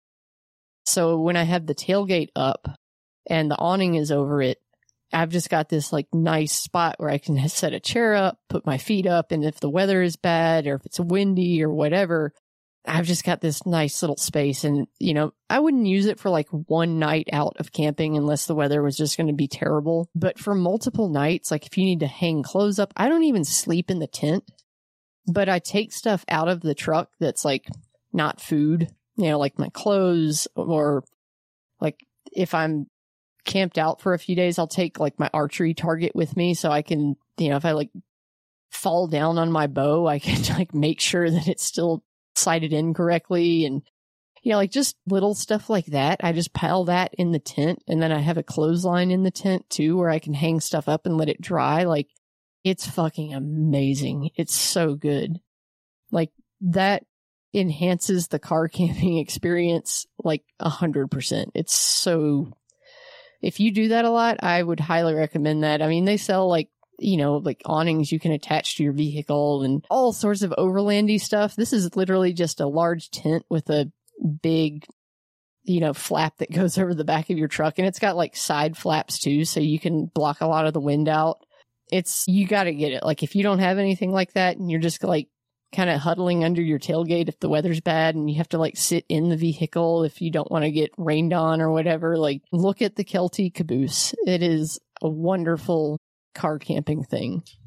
So when I have the tailgate up and the awning is over it, I've just got this like nice spot where I can set a chair up, put my feet up, and if the weather is bad or if it's windy or whatever, I've just got this nice little space. And, you know, I wouldn't use it for like one night out of camping unless the weather was just going to be terrible. But for multiple nights, like if you need to hang clothes up, I don't even sleep in the tent. But I take stuff out of the truck that's like not food, you know, like my clothes, or like if I'm camped out for a few days, I'll take like my archery target with me so I can, you know, if I like fall down on my bow, I can like make sure that it's still sighted in correctly. And, you know, like just little stuff like that. I just pile that in the tent, and then I have a clothesline in the tent too where I can hang stuff up and let it dry. Like, it's fucking amazing. It's so good. Like that enhances the car camping experience like a hundred percent. It's so, if you do that a lot, I would highly recommend that. I mean, they sell like, you know, like awnings you can attach to your vehicle and all sorts of overlandy stuff. This is literally just a large tent with a big, you know, flap that goes over the back of your truck. And it's got like side flaps too, so you can block a lot of the wind out. It's, you got to get it. Like if you don't have anything like that and you're just like kind of huddling under your tailgate if the weather's bad and you have to like sit in the vehicle if you don't want to get rained on or whatever, like look at the Kelty Caboose. It is a wonderful car camping thing.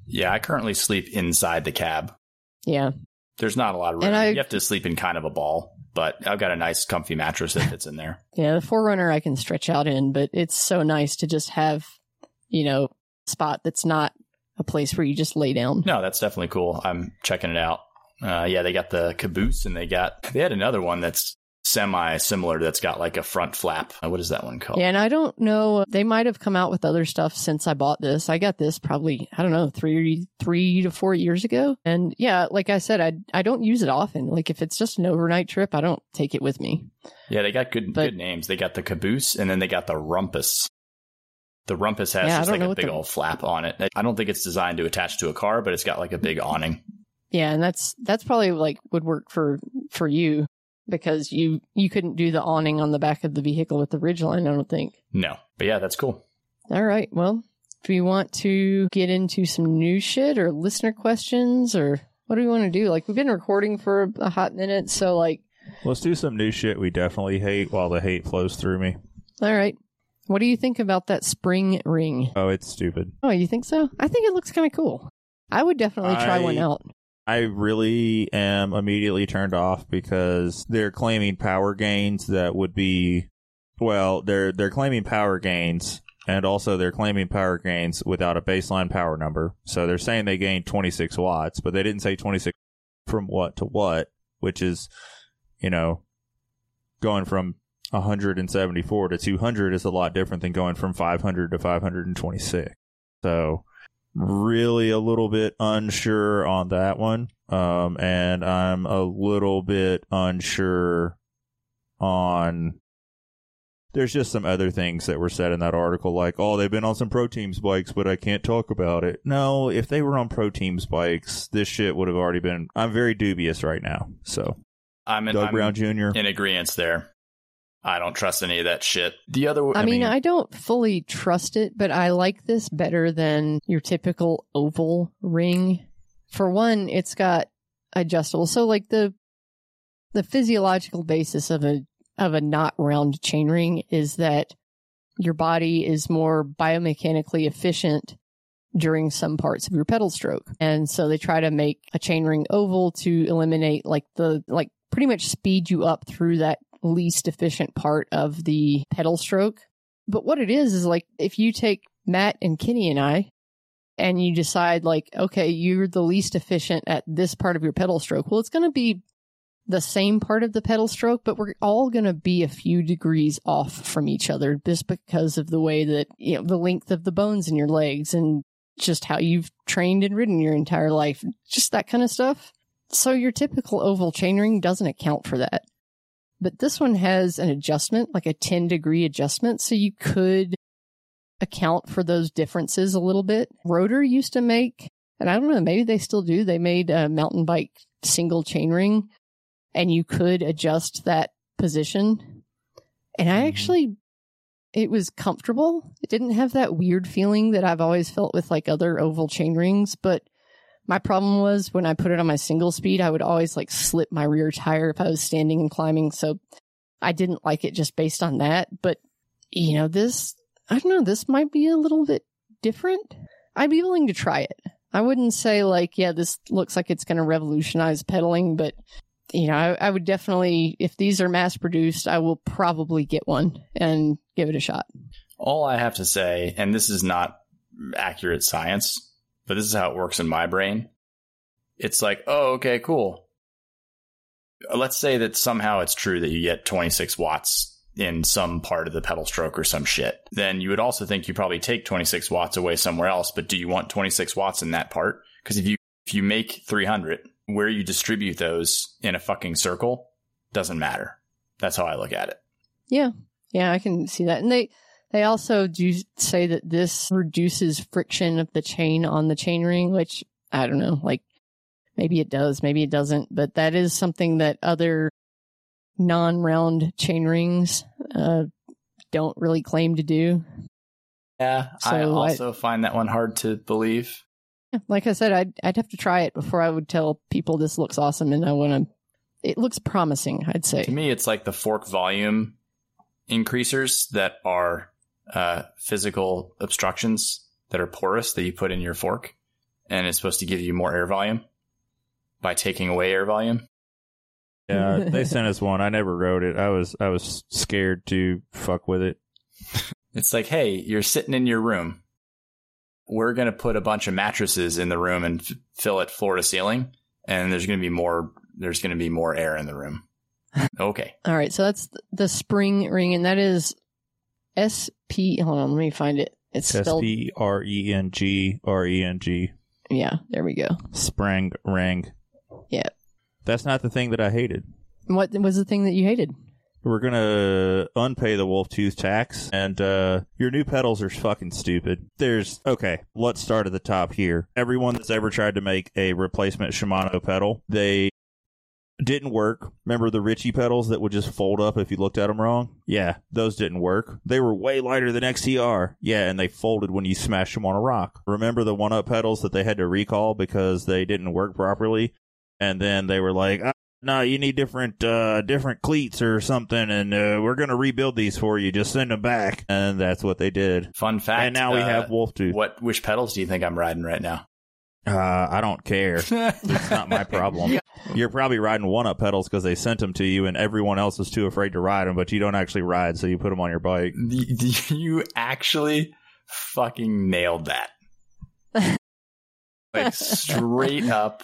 Yeah, I currently sleep inside the cab. Yeah. There's not a lot of room. I, you have to sleep in kind of a ball, but I've got a nice comfy mattress that fits in there. Yeah, the Forerunner I can stretch out in, but it's so nice to just have, you know, a spot that's not a place where you just lay down. No, that's definitely cool. I'm checking it out. Uh, yeah, they got the caboose, and they got they had another one that's semi-similar that's got like a front flap. What is that one called? Yeah, and I don't know. They might have come out with other stuff since I bought this. I got this probably, I don't know, three three to four years ago. And yeah, like I said, I I don't use it often. Like if it's just an overnight trip, I don't take it with me. Yeah, they got good but, good names. They got the caboose, and then they got the rumpus. The rumpus has yeah, just like a big the... old flap on it. I don't think it's designed to attach to a car, but it's got like a big awning. Yeah, and that's that's probably like would work for for you because you you couldn't do the awning on the back of the vehicle with the Ridgeline, I don't think. No, but yeah, that's cool. All right, well, do we want to get into some new shit or listener questions, or what do we want to do? Like we've been recording for a hot minute, so like let's do some new shit we definitely hate while the hate flows through me. All right. What do you think about that spring ring? Oh, it's stupid. Oh, you think so? I think it looks kind of cool. I would definitely try I, one out. I really am immediately turned off because they're claiming power gains that would be, well, they're they're claiming power gains, and also they're claiming power gains without a baseline power number. So they're saying they gained twenty-six watts, but they didn't say twenty-six from what to what, which is, you know, going from one hundred seventy-four to two hundred is a lot different than going from five hundred to five hundred twenty-six. So really a little bit unsure on that one. Um, and I'm a little bit unsure on, there's just some other things that were said in that article, like, oh, they've been on some Pro Teams bikes, but I can't talk about it. No, if they were on Pro Teams bikes, this shit would have already been, I'm very dubious right now. So I'm in, Doug I'm Brown Junior in agreement there. I don't trust any of that shit. The other, I, I mean, mean, I don't fully trust it, but I like this better than your typical oval ring. For one, it's got adjustable. So, like the the physiological basis of a of a not round chainring is that your body is more biomechanically efficient during some parts of your pedal stroke, and so they try to make a chainring oval to eliminate like the like pretty much speed you up through that least efficient part of the pedal stroke. But what it is is like if you take Matt and Kenny and I and you decide like, okay, you're the least efficient at this part of your pedal stroke, well, it's going to be the same part of the pedal stroke, but we're all going to be a few degrees off from each other just because of the way that, you know, the length of the bones in your legs and just how you've trained and ridden your entire life, just that kind of stuff. So your typical oval chainring doesn't account for that. But this one has an adjustment, like a ten degree adjustment, so you could account for those differences a little bit. Rotor used to make, and I don't know, maybe they still do, they made a mountain bike single chainring, and you could adjust that position. And I actually, it was comfortable. It didn't have that weird feeling that I've always felt with like other oval chainrings, but my problem was when I put it on my single speed, I would always like slip my rear tire if I was standing and climbing. So I didn't like it just based on that. But, you know, this, I don't know, this might be a little bit different. I'd be willing to try it. I wouldn't say like, yeah, this looks like it's going to revolutionize pedaling. But, you know, I, I would definitely, if these are mass produced, I will probably get one and give it a shot. All I have to say, and this is not accurate science, but this is how it works in my brain. It's like, oh, okay, cool. Let's say that somehow it's true that you get twenty-six watts in some part of the pedal stroke or some shit. Then you would also think you probably take twenty-six watts away somewhere else. But do you want twenty-six watts in that part? Because if you if you make three hundred, where you distribute those in a fucking circle doesn't matter. That's how I look at it. Yeah. Yeah, I can see that. And they... They also do say that this reduces friction of the chain on the chainring, which I don't know, like maybe it does, maybe it doesn't, but that is something that other non-round chainrings uh, don't really claim to do. Yeah, so I also I, find that one hard to believe. Like I said, I'd, I'd have to try it before I would tell people this looks awesome and I want to, it looks promising, I'd say. To me, it's like the fork volume increasers that are Uh, physical obstructions that are porous that you put in your fork. and it's supposed to give you more air volume by taking away air volume. Yeah, they sent us one. I never rode it. I was I was scared to fuck with it. It's like, hey, you're sitting in your room. We're going to put a bunch of mattresses in the room and f- fill it floor to ceiling, and there's going to be more there's going to be more air in the room. Okay. All right, so that's the spring ring, and that is S P. Hold on, let me find it. It's S spelled. P R E N G R E N G. Yeah, there we go. Spring ring. Yeah. That's not the thing that I hated. What was the thing that you hated? We're going to unpay the wolf tooth tax, and uh, your new pedals are fucking stupid. There's, okay, let's start at the top here. Everyone that's ever tried to make a replacement Shimano pedal, they didn't work. Remember the Ritchie pedals that would just fold up if you looked at them wrong? Yeah, those didn't work. They were way lighter than X T R. Yeah, and they folded when you smashed them on a rock. Remember the one-up pedals that they had to recall because they didn't work properly? And then they were like, oh, no, you need different uh, different cleats or something, and uh, we're going to rebuild these for you. Just send them back. And that's what they did. Fun fact. And now we uh, have wolf tooth. What? Which pedals do you think I'm riding right now? Uh, I don't care. It's not my problem. You're probably riding one-up pedals because they sent them to you, and everyone else is too afraid to ride them, but you don't actually ride, so you put them on your bike. You actually fucking nailed that. Like, straight up.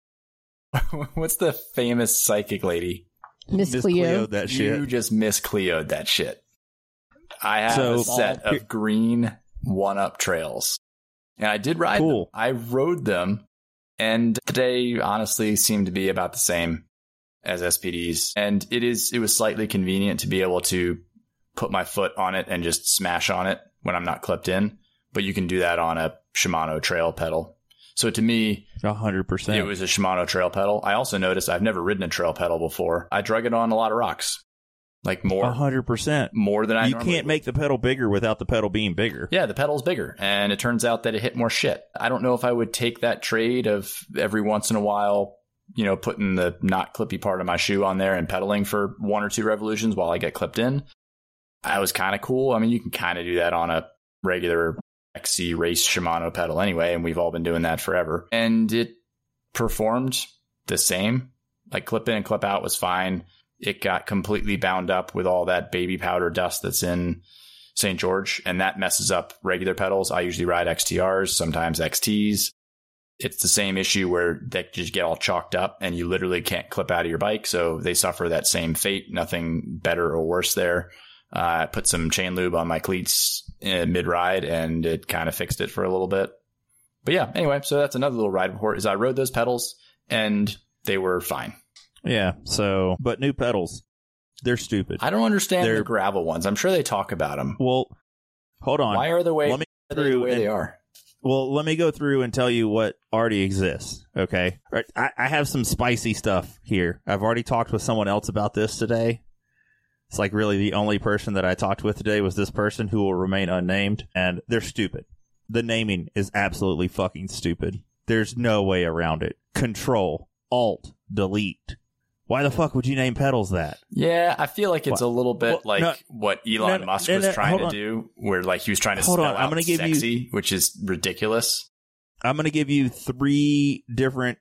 What's the famous psychic lady? Miss Miss Cleo. Cleo that shit. You just Miss Cleo'd that shit. I have So- a set of green one-up trails. And I did ride Cool. them. I rode them. And today, honestly, seemed to be about the same as S P Ds. And it is. It was slightly convenient to be able to put my foot on it and just smash on it when I'm not clipped in. But you can do that on a Shimano trail pedal. So to me, A hundred percent. it was a Shimano trail pedal. I also noticed I've never ridden a trail pedal before. I drug it on a lot of rocks. Like A more, hundred percent. more than I You normally can't would. make the pedal bigger without the pedal being bigger. Yeah, the pedal's bigger, and it turns out that it hit more shit. I don't know if I would take that trade of every once in a while, you know, putting the not clippy part of my shoe on there and pedaling for one or two revolutions while I get clipped in. That was kind of cool. I mean, you can kind of do that on a regular X C race Shimano pedal anyway, and we've all been doing that forever. And it performed the same. Like clip in and clip out was fine. It got completely bound up with all that baby powder dust that's in Saint George, and that messes up regular pedals. I usually ride X T Rs, sometimes X Ts. It's the same issue where they just get all chalked up and you literally can't clip out of your bike. So they suffer that same fate. Nothing better or worse there. Uh, I put some chain lube on my cleats in mid-ride, and it kind of fixed it for a little bit. But yeah, anyway, so that's another little ride report is I rode those pedals and they were fine. Yeah, so, but new pedals, they're stupid. I don't understand They're- the gravel ones. I'm sure they talk about them. Well, hold on. Why are the way, Let me the go through way and- they are? Well, let me go through and tell you what already exists, okay? Right, I, I have some spicy stuff here. I've already talked with someone else about this today. It's like really the only person that I talked with today was this person who will remain unnamed, and they're stupid. The naming is absolutely fucking stupid. There's no way around it. Control, Alt, Delete. Why the fuck would you name pedals that? Yeah, I feel like it's What? a little bit Well, like no, what Elon no, Musk no, was no, trying hold to on. do, where like he was trying to Hold spell on, I'm out gonna give you- sexy, which is ridiculous. I'm going to give you three different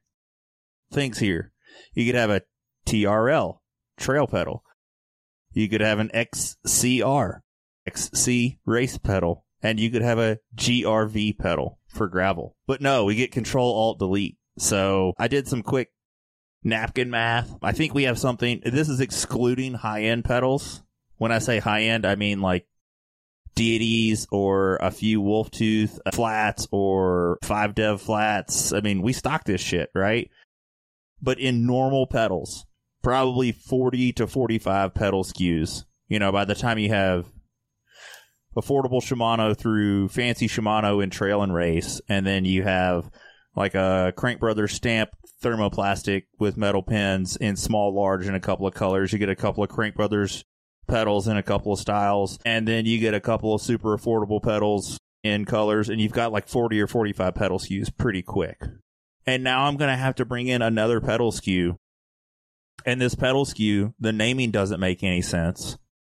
things here. You could have a T R L, trail pedal. You could have an X C R, X C race pedal. And you could have a G R V pedal for gravel. But no, we get Control Alt Delete. So I did some quick napkin math. I think we have something. This is excluding high-end pedals. When I say high-end, I mean like Deities or a few Wolf Tooth flats or five Dev flats. I mean, we stock this shit, right? But in normal pedals, probably forty to forty-five pedal S K Us. You know, by the time you have affordable Shimano through fancy Shimano in trail and race, and then you have like a Crank Brothers stamp thermoplastic with metal pins in small, large, and a couple of colors. You get a couple of Crank Brothers pedals in a couple of styles, and then you get a couple of super affordable pedals in colors, and you've got like forty or forty-five pedal S K Us pretty quick. And now I'm going to have to bring in another pedal S K U. And this pedal S K U, the naming doesn't make any sense.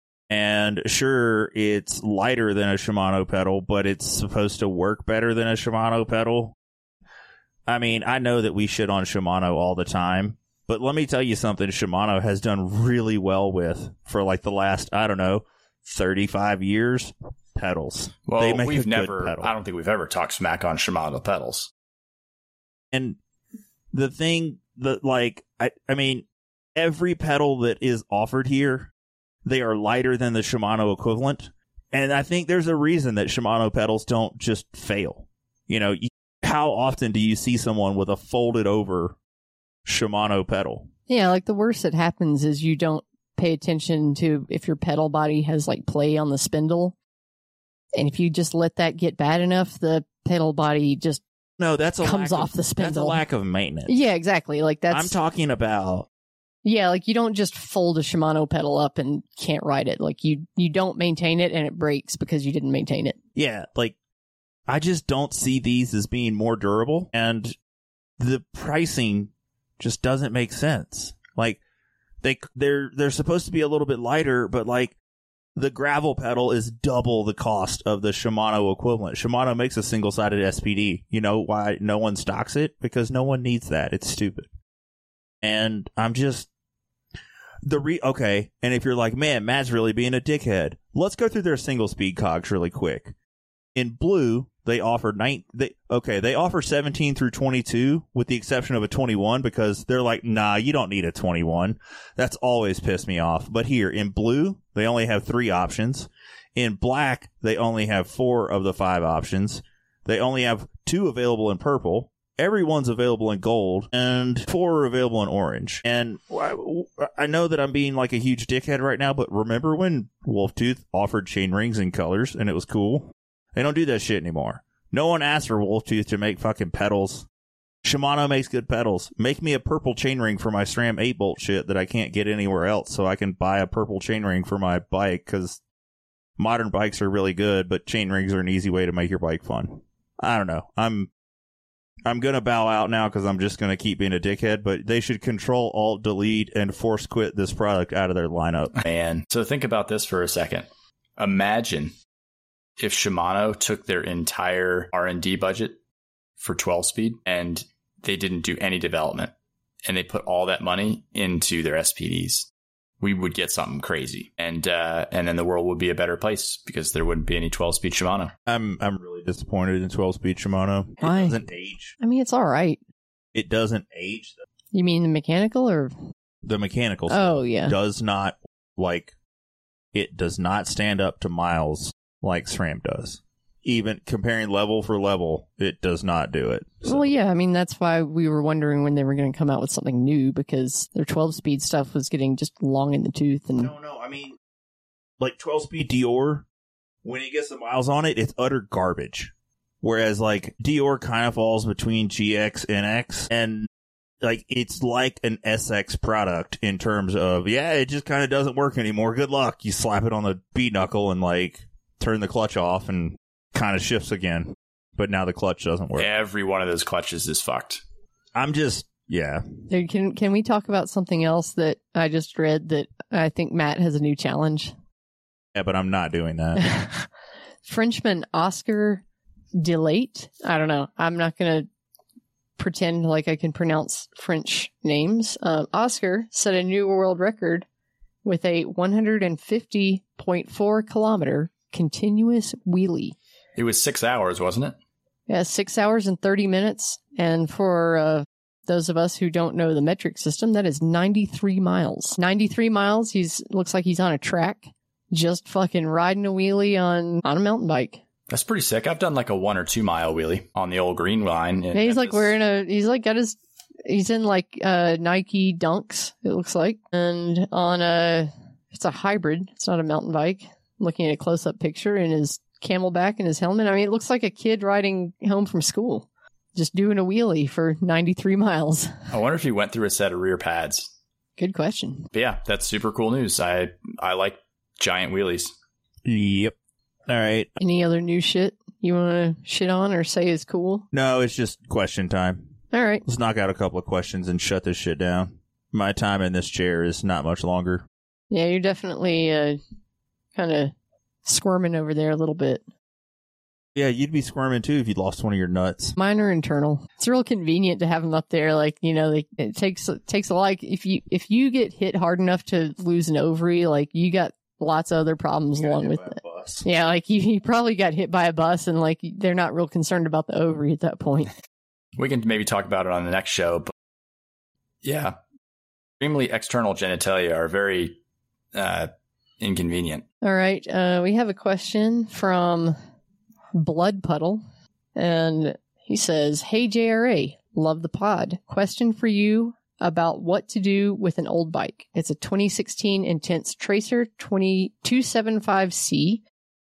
And sure, it's lighter than a Shimano pedal, but it's supposed to work better than a Shimano pedal. I mean, I know that we shit on Shimano all the time, but let me tell you something Shimano has done really well with for like the last, I don't know, thirty-five years. Pedals. Well, they make we've a never, good pedal. I don't think we've ever talked smack on Shimano pedals. And the thing that, like, I, I mean, every pedal that is offered here, they are lighter than the Shimano equivalent. And I think there's a reason that Shimano pedals don't just fail. You know, you, how often do you see someone with a folded over Shimano pedal? Yeah, like the worst that happens is you don't pay attention to if your pedal body has like play on the spindle. And if you just let that get bad enough, the pedal body just no, that's a comes lack off of, the spindle. That's a lack of maintenance. Yeah, exactly. Like that's I'm talking about. Yeah, like you don't just fold a Shimano pedal up and can't ride it. Like you, you don't maintain it and it breaks because you didn't maintain it. Yeah, like I just don't see these as being more durable, and the pricing just doesn't make sense. Like they they're they're supposed to be a little bit lighter, but like the gravel pedal is double the cost of the Shimano equivalent. Shimano makes a single-sided S P D. You know why no one stocks it? Because no one needs that. It's stupid. And I'm just the re okay. And if you're like, man, Matt's really being a dickhead, let's go through their single-speed cogs really quick. In blue, they offer nine. They okay. They offer seventeen through twenty-two, with the exception of a twenty-one, because they're like, nah, you don't need a twenty-one. That's always pissed me off. But here in blue, they only have three options. In black, they only have four of the five options. They only have two available in purple. Everyone's available in gold, and four are available in orange. And I, I know that I'm being like a huge dickhead right now, but remember when Wolftooth offered chain rings in colors and it was cool? They don't do that shit anymore. No one asked for Wolftooth to make fucking pedals. Shimano makes good pedals. Make me a purple chainring for my SRAM eight bolt shit that I can't get anywhere else, so I can buy a purple chainring for my bike, because modern bikes are really good, but chainrings are an easy way to make your bike fun. I don't know. I'm I'm going to bow out now because I'm just going to keep being a dickhead, but they should control, alt, delete, and force quit this product out of their lineup. Man, so think about this for a second. Imagine if Shimano took their entire R and D budget for twelve speed and they didn't do any development and they put all that money into their S P Ds. We would get something crazy, and uh, and then the world would be a better place because there wouldn't be any twelve speed Shimano. I'm I'm really disappointed in twelve speed Shimano. Why? It doesn't age. I mean, it's all right. It doesn't age. You mean the mechanical or The mechanical Oh, yeah. does not, like, it does not stand up to miles like SRAM does. Even comparing level for level, it does not do it. So. Well, yeah, I mean, that's why we were wondering when they were going to come out with something new, because their twelve speed stuff was getting just long in the tooth. And No, no, I mean, like twelve speed Dior, when it gets the miles on it, it's utter garbage. Whereas, like, Dior kind of falls between G X and X, and, like, it's like an S X product in terms of, yeah, it just kind of doesn't work anymore. Good luck. You slap it on the B knuckle and, like, turn the clutch off and kind of shifts again. But now the clutch doesn't work. Every one of those clutches is fucked. I'm just, yeah. Dude, can can we talk about something else that I just read that I think Matt has a new challenge? Yeah, but I'm not doing that. Frenchman Oscar Delate. I don't know. I'm not going to pretend like I can pronounce French names. Um, Oscar set a new world record with a one hundred fifty point four kilometer continuous wheelie. It was six hours, wasn't it? Yeah, six hours and thirty minutes. And for uh, those of us who don't know the metric system, that is ninety-three miles. ninety-three miles. He's looks like he's on a track, just fucking riding a wheelie on, on a mountain bike. That's pretty sick. I've done like a one or two mile wheelie on the old green line. Yeah, he's like wearing a, he's like got his, he's in like uh, Nike Dunks, it looks like. And on a, it's a hybrid. It's not a mountain bike. I'm looking at a close up picture in his Camelback and his helmet. I mean, it looks like a kid riding home from school, just doing a wheelie for ninety-three miles. I wonder if he went through a set of rear pads. Good question. But yeah, that's super cool news. I I like giant wheelies. Yep. All right. Any other new shit you want to shit on or say is cool? No, it's just question time. All right. Let's knock out a couple of questions and shut this shit down. My time in this chair is not much longer. Yeah, you're definitely uh, kind of squirming over there a little bit. Yeah, you'd be squirming too if you'd lost one of your nuts. Mine are internal. It's real convenient to have them up there. Like, you know, they, it takes it takes a lot. If you if you get hit hard enough to lose an ovary, like you got lots of other problems along with it. Yeah, like you, you probably got hit by a bus, and like they're not real concerned about the ovary at that point. We can maybe talk about it on the next show. But yeah, extremely external genitalia are very uh, inconvenient. All right, uh, we have a question from Blood Puddle, and he says, "Hey J R A, love the pod. Question for you about what to do with an old bike. It's a twenty sixteen Intense Tracer twenty-two seventy-five C.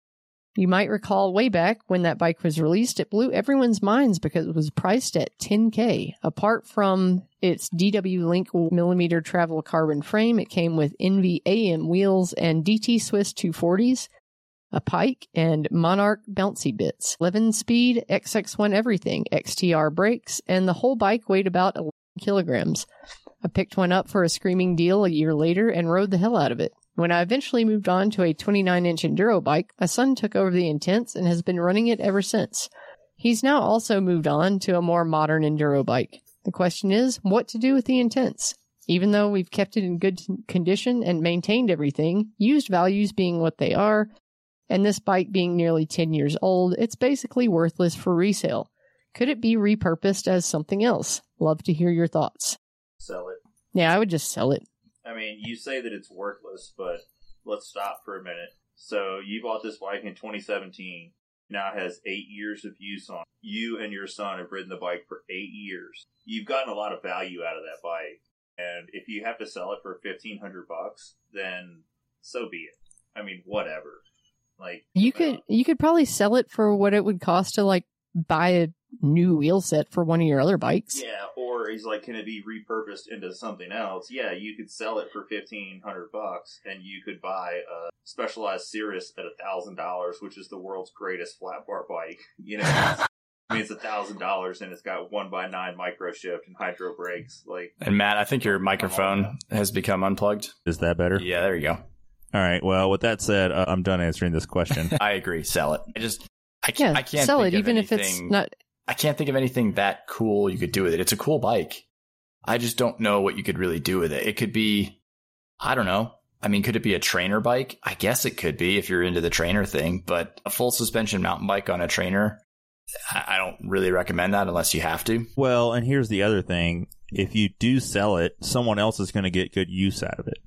You might recall way back when that bike was released, it blew everyone's minds because it was priced at ten K. Apart from its D W Link millimeter travel carbon frame, it came with Envy A M wheels and D T Swiss two forties, a Pike, and Monarch bouncy bits. eleven speed, X X one everything, X T R brakes, and the whole bike weighed about eleven kilograms. I picked one up for a screaming deal a year later and rode the hell out of it. When I eventually moved on to a twenty-nine inch enduro bike, my son took over the Intense and has been running it ever since. He's now also moved on to a more modern enduro bike. The question is, what to do with the Intense? Even though we've kept it in good condition and maintained everything, used values being what they are, and this bike being nearly ten years old, it's basically worthless for resale. Could it be repurposed as something else? Love to hear your thoughts. Sell it. Yeah, I would just sell it. I mean, you say that it's worthless, but let's stop for a minute. So you bought this bike in twenty seventeen. Now it has eight years of use on it. You and your son have ridden the bike for eight years. You've gotten a lot of value out of that bike. And if you have to sell it for fifteen hundred bucks, then so be it. I mean, whatever. Like you could, uh, you could probably sell it for what it would cost to like buy a new wheel set for one of your other bikes. Yeah, or he's like, can it be repurposed into something else? Yeah, you could sell it for fifteen hundred bucks, and you could buy a Specialized Cirrus at a thousand dollars, which is the world's greatest flat bar bike. You know, I mean, it's a thousand dollars, and it's got one by nine micro shift and hydro brakes. Like, and Matt, I think your microphone has become unplugged. Is that better? Yeah, there you go. All right. Well, with that said, uh, I'm done answering this question. I agree. Sell it. I just, I can't. Yeah, I can't sell think it, of even anything, if it's not. I can't think of anything that cool you could do with it. It's a cool bike. I just don't know what you could really do with it. It could be, I don't know. I mean, could it be a trainer bike? I guess it could be if you're into the trainer thing, but a full suspension mountain bike on a trainer, I don't really recommend that unless you have to. Well, and here's the other thing. If you do sell it, someone else is going to get good use out of it.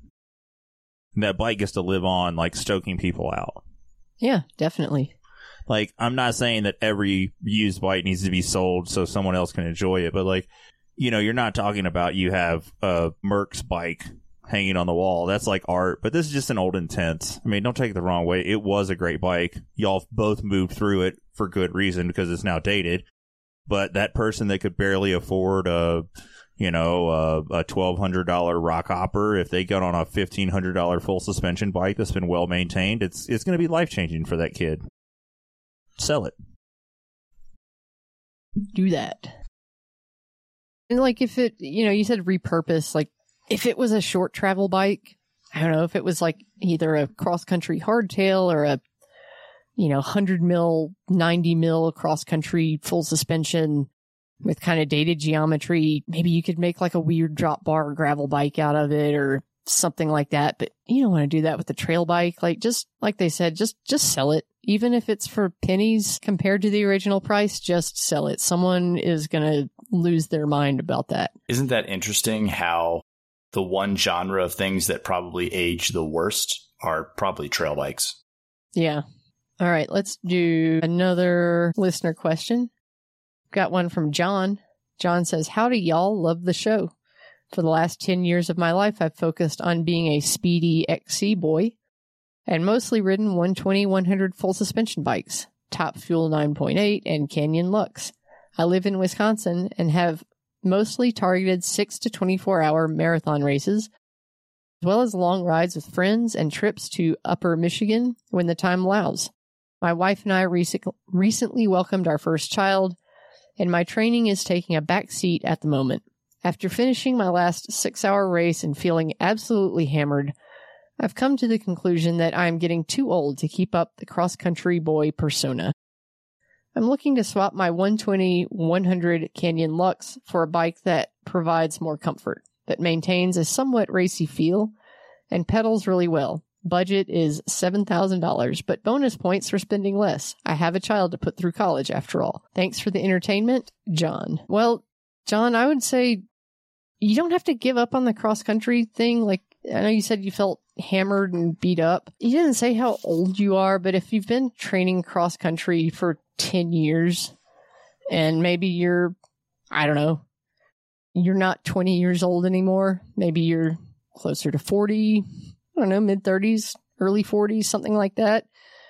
And that bike gets to live on, like, stoking people out. Yeah, definitely. Like, I'm not saying that every used bike needs to be sold so someone else can enjoy it, but, like, you know, you're not talking about you have a Merck's bike hanging on the wall. That's like art, but this is just an old Intense. I mean, don't take it the wrong way. It was a great bike. Y'all both moved through it for good reason because it's now dated. But that person that could barely afford a, you know, a, a twelve hundred dollars rock hopper, if they got on a fifteen hundred dollars full suspension bike that's been well maintained, it's it's going to be life changing for that kid. Sell it. Do that. And like if it, you know, you said repurpose, like if it was a short travel bike, I don't know, if it was like either a cross country hardtail or a, you know, one hundred mil, ninety mil cross country full suspension with kind of dated geometry, maybe you could make like a weird drop bar gravel bike out of it or something like that. But you don't want to do that with a trail bike. Like just like they said, just just sell it. Even if it's for pennies compared to the original price, just sell it. Someone is going to lose their mind about that. Isn't that interesting how the one genre of things that probably age the worst are probably trail bikes? Yeah. All right, let's do another listener question. Got one from John. John says, howdy, y'all. Love the show. For the last ten years of my life, I've focused on being a speedy X C boy and mostly ridden one twenty, one hundred full suspension bikes, Top Fuel nine point eight, and Canyon Lux. I live in Wisconsin and have mostly targeted six to twenty-four hour marathon races, as well as long rides with friends and trips to Upper Michigan when the time allows. My wife and I rec- recently welcomed our first child, and my training is taking a back seat at the moment. After finishing my last six-hour race and feeling absolutely hammered, I've come to the conclusion that I'm getting too old to keep up the cross-country boy persona. I'm looking to swap my one twenty one hundred Canyon Lux for a bike that provides more comfort, that maintains a somewhat racy feel, and pedals really well. Budget is seven thousand dollars, but bonus points for spending less. I have a child to put through college after all. Thanks for the entertainment, John. Well, John, I would say you don't have to give up on the cross-country thing. Like, I know you said you felt hammered and beat up. You didn't say how old you are, but if you've been training cross-country for ten years and maybe you're, I don't know, you're not twenty years old anymore. Maybe you're closer to forty, I don't know, mid-thirties, early forties, something like that.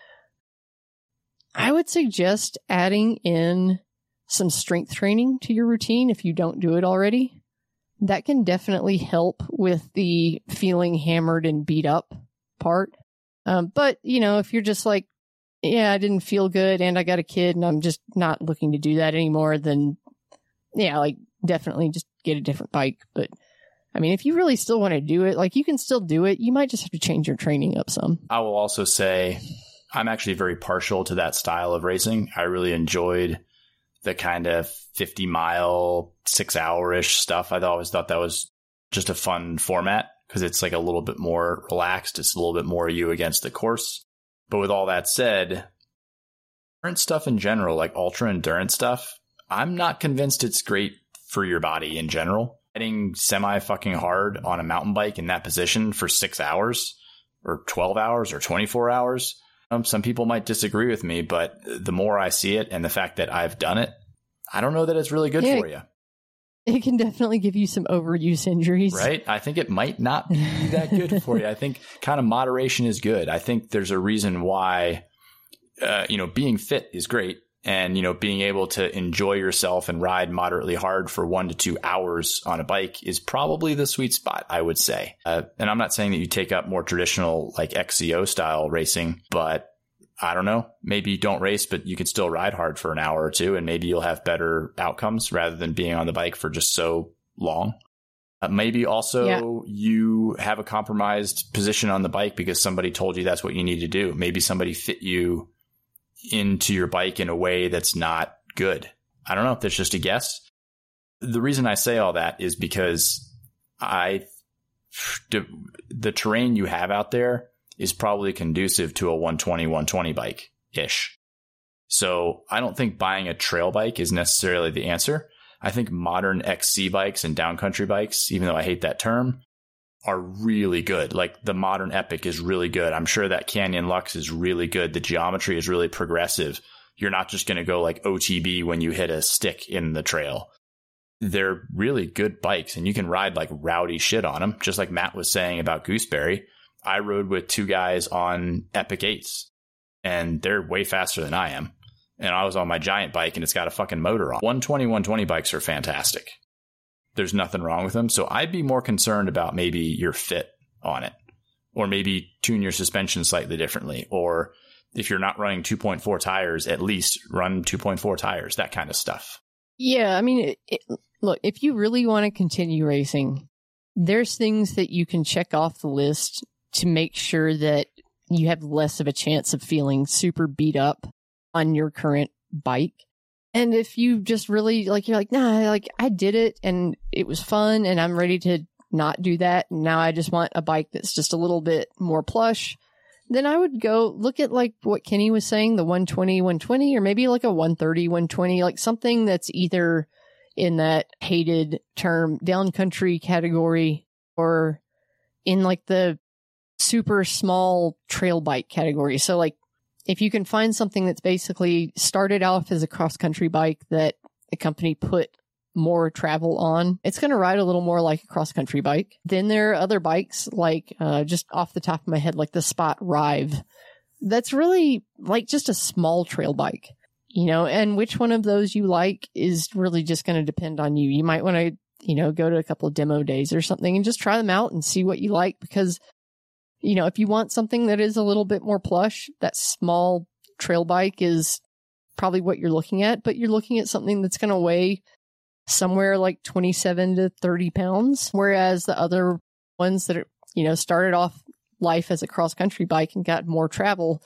I would suggest adding in some strength training to your routine if you don't do it already. That can definitely help with the feeling hammered and beat up part. Um, but, you know, if you're just like, yeah, I didn't feel good and I got a kid and I'm just not looking to do that anymore, then, yeah, like, definitely just get a different bike. But, I mean, if you really still want to do it, like, you can still do it. You might just have to change your training up some. I will also say I'm actually very partial to that style of racing. I really enjoyed the kind of fifty mile, six hour ish stuff. I always thought that was just a fun format because it's like a little bit more relaxed. It's a little bit more you against the course. But with all that said, endurance stuff in general, like ultra endurance stuff, I'm not convinced it's great for your body in general. Riding semi fucking hard on a mountain bike in that position for six hours or twelve hours or twenty-four hours. Um, some people might disagree with me, but the more I see it and the fact that I've done it, I don't know that it's really good yeah, for you. It can definitely give you some overuse injuries. Right? I think it might not be that good for you. I think kind of moderation is good. I think there's a reason why, uh, you know, being fit is great. And, you know, being able to enjoy yourself and ride moderately hard for one to two hours on a bike is probably the sweet spot, I would say. Uh, and I'm not saying that you take up more traditional like X C O style racing, but I don't know, maybe you don't race, but you can still ride hard for an hour or two and maybe you'll have better outcomes rather than being on the bike for just so long. Uh, maybe also yeah. you have a compromised position on the bike because somebody told you that's what you need to do. Maybe somebody fit you into your bike in a way that's not good. I don't know if that's just a guess. The reason I say all that is because I, the terrain you have out there is probably conducive to a one twenty, one twenty bike ish. So I don't think buying a trail bike is necessarily the answer. I think modern X C bikes and downcountry bikes, even though I hate that term, are really good. Like the modern Epic is really good. I'm sure that Canyon Lux is really good. The geometry is really progressive. You're not just going to go like O T B when you hit a stick in the trail. They're really good bikes and you can ride like rowdy shit on them. Just like Matt was saying about Gooseberry. I rode with two guys on Epic eights and they're way faster than I am. And I was on my giant bike and it's got a fucking motor on. one twenty, one twenty bikes are fantastic. There's nothing wrong with them. So I'd be more concerned about maybe your fit on it or maybe tune your suspension slightly differently. Or if you're not running two point four tires, at least run two point four tires, that kind of stuff. Yeah. I mean, it, it, look, if you really want to continue racing, there's things that you can check off the list to make sure that you have less of a chance of feeling super beat up on your current bike. And if you just really like, you're like, nah, like I did it and it was fun and I'm ready to not do that. And now I just want a bike that's just a little bit more plush. Then I would go look at like what Kenny was saying, the one twenty, one twenty, or maybe like a one thirty, one twenty, like something that's either in that hated term downcountry category or in like the super small trail bike category. So like, if you can find something that's basically started off as a cross-country bike that the company put more travel on, it's going to ride a little more like a cross-country bike. Then there are other bikes like, uh, just off the top of my head, like the Spot Rive. That's really like just a small trail bike, you know, and which one of those you like is really just going to depend on you. You might want to, you know, go to a couple of demo days or something and just try them out and see what you like because you know, if you want something that is a little bit more plush, that small trail bike is probably what you're looking at, but you're looking at something that's going to weigh somewhere like twenty-seven to thirty pounds. Whereas the other ones that are, you know, started off life as a cross country bike and got more travel,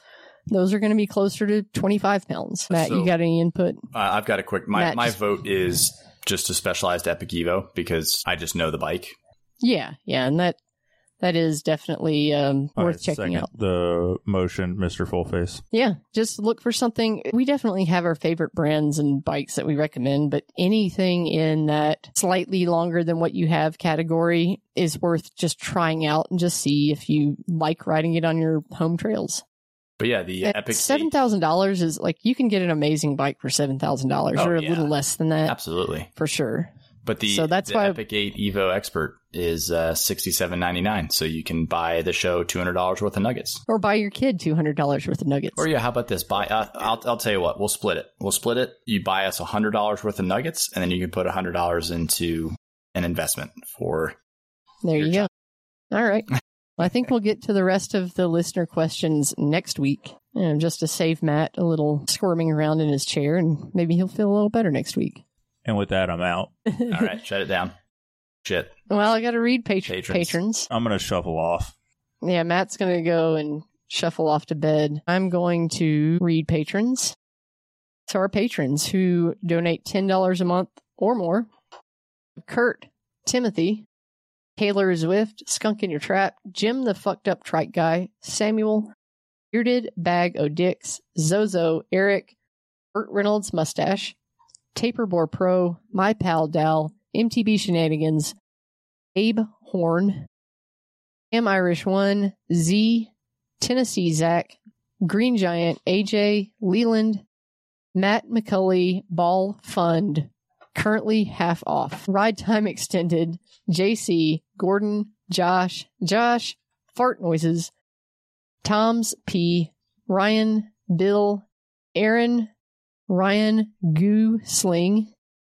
Those are going to be closer to twenty-five pounds. Matt, So, you got any input? Uh, I've got a quick. My Matt, my just- vote is just a specialized Epic Evo because I just know the bike. Yeah, yeah, and that that is definitely um, All worth right, checking second out. the motion, Mister Fullface. Yeah, just look for something. We definitely have our favorite brands and bikes that we recommend, but anything in that slightly longer than what you have category is worth just trying out and just see if you like riding it on your home trails. But yeah, the At Epic seven thousand dollars is like, you can get an amazing bike for seven thousand dollars Oh, or a yeah. little less than that absolutely. for sure. But the, So that's the why- Epic eight Evo Expert is uh, sixty-seven ninety-nine. So you can buy the show two hundred dollars worth of nuggets. Or buy your kid two hundred dollars worth of nuggets. Or yeah, how about this? Buy. Uh, I'll I'll tell you what. We'll split it. We'll split it. You buy us one hundred dollars worth of nuggets, and then you can put one hundred dollars into an investment for. There your you go. All right. Well, I think we'll get to the rest of the listener questions next week, and just to save Matt a little squirming around in his chair, and maybe he'll feel a little better next week. And with that, I'm out. All right, shut it down. Shit. Well, I got to read patr- Patrons. patrons. I'm going to shuffle off. Yeah, Matt's going to go and shuffle off to bed. I'm going to read patrons. So our patrons who donate ten dollars a month or more: Kurt, Timothy, Taylor Zwift, Skunk in Your Trap, Jim the Fucked Up Trike Guy, Samuel, Bearded Bag O' Dicks, Zozo, Eric, Burt Reynolds Mustache, Taperbore Pro, My Pal Dal, M T B Shenanigans, Abe Horn, Am Irish One, Z, Tennessee Zach, Green Giant, A J, Leland, Matt McCulley, Ball Fund, currently half off. Ride Time Extended, J C, Gordon, Josh, Josh, Fart Noises, Tom's P, Ryan, Bill, Aaron, Ryan, Goo Sling,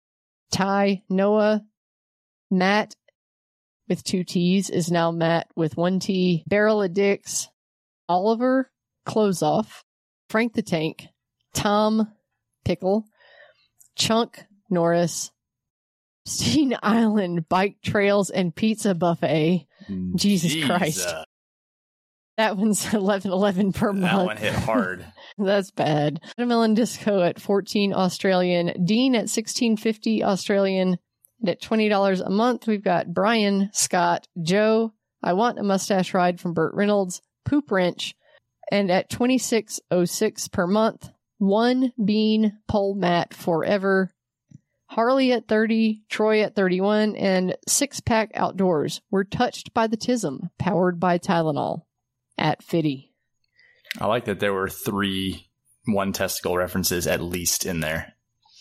Ty, Noah, Matt with two T's is now Matt with one T, Barrel of Dicks, Oliver, Close Off, Frank the Tank, Tom, Pickle, Chunk, Norris, Steen Island, Bike Trails and Pizza Buffet. Jesus Christ. Jesus. That one's eleven eleven per month. That one hit hard. That's bad. Watermelon Disco at fourteen Australian. Dean at sixteen fifty Australian. And at twenty dollars a month, we've got Brian, Scott, Joe, I Want a Mustache Ride from Burt Reynolds, Poop Wrench. And at twenty-six oh six per month, One Bean Pole Mat Forever, Harley at thirty, Troy at thirty-one, and Six Pack Outdoors. We're touched by the Tism, powered by Tylenol at fifty. I like that there were three one testicle references at least in there.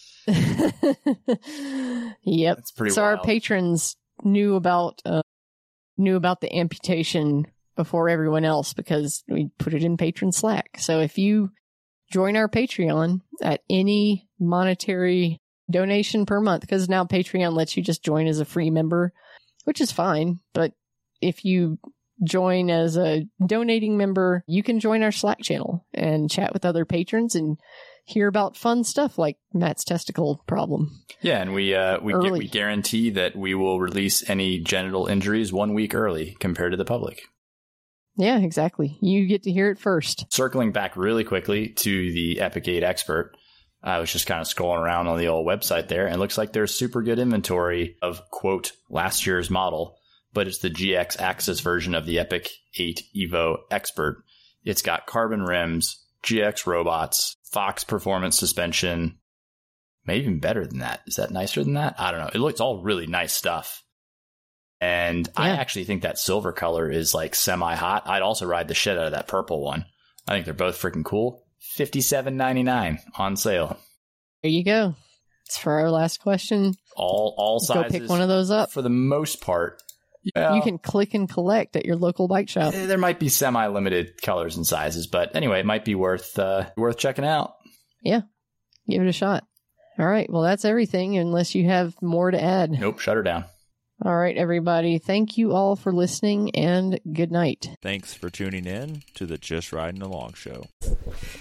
Yep. That's pretty so wild. our patrons knew about uh, knew about the amputation before everyone else because we put it in patron Slack. So if you join our Patreon at any monetary donation per month, because now Patreon lets you just join as a free member, which is fine. But if you join as a donating member, you can join our Slack channel and chat with other patrons and hear about fun stuff like Matt's testicle problem. Yeah, and we uh, we gu- Early. we guarantee that we will release any genital injuries one week early compared to the public. Yeah, exactly. You get to hear it first. Circling back really quickly to the Epic eight Expert, I was just kind of scrolling around on the old website there, and it looks like there's super good inventory of, quote, last year's model, but it's the G X Axis version of the Epic eight Evo Expert. It's got carbon rims, G X robots, Fox performance suspension, maybe even better than that. Is that nicer than that? I don't know. It looks all really nice stuff. And I Yeah. actually think that silver color is like semi-hot. I'd also ride the shit out of that purple one. I think they're both freaking cool. fifty-seven ninety-nine on sale. There you go. It's for our last question. All all Go sizes. pick one of those up. For the most part. Yeah. You can click and collect at your local bike shop. Eh, There might be semi-limited colors and sizes, but anyway, it might be worth uh, worth checking out. Give it a shot. All right. Well, that's everything unless you have more to add. Nope, shut her down. All right, everybody. Thank you all for listening and good night. Thanks for tuning in to the Just Riding Along show.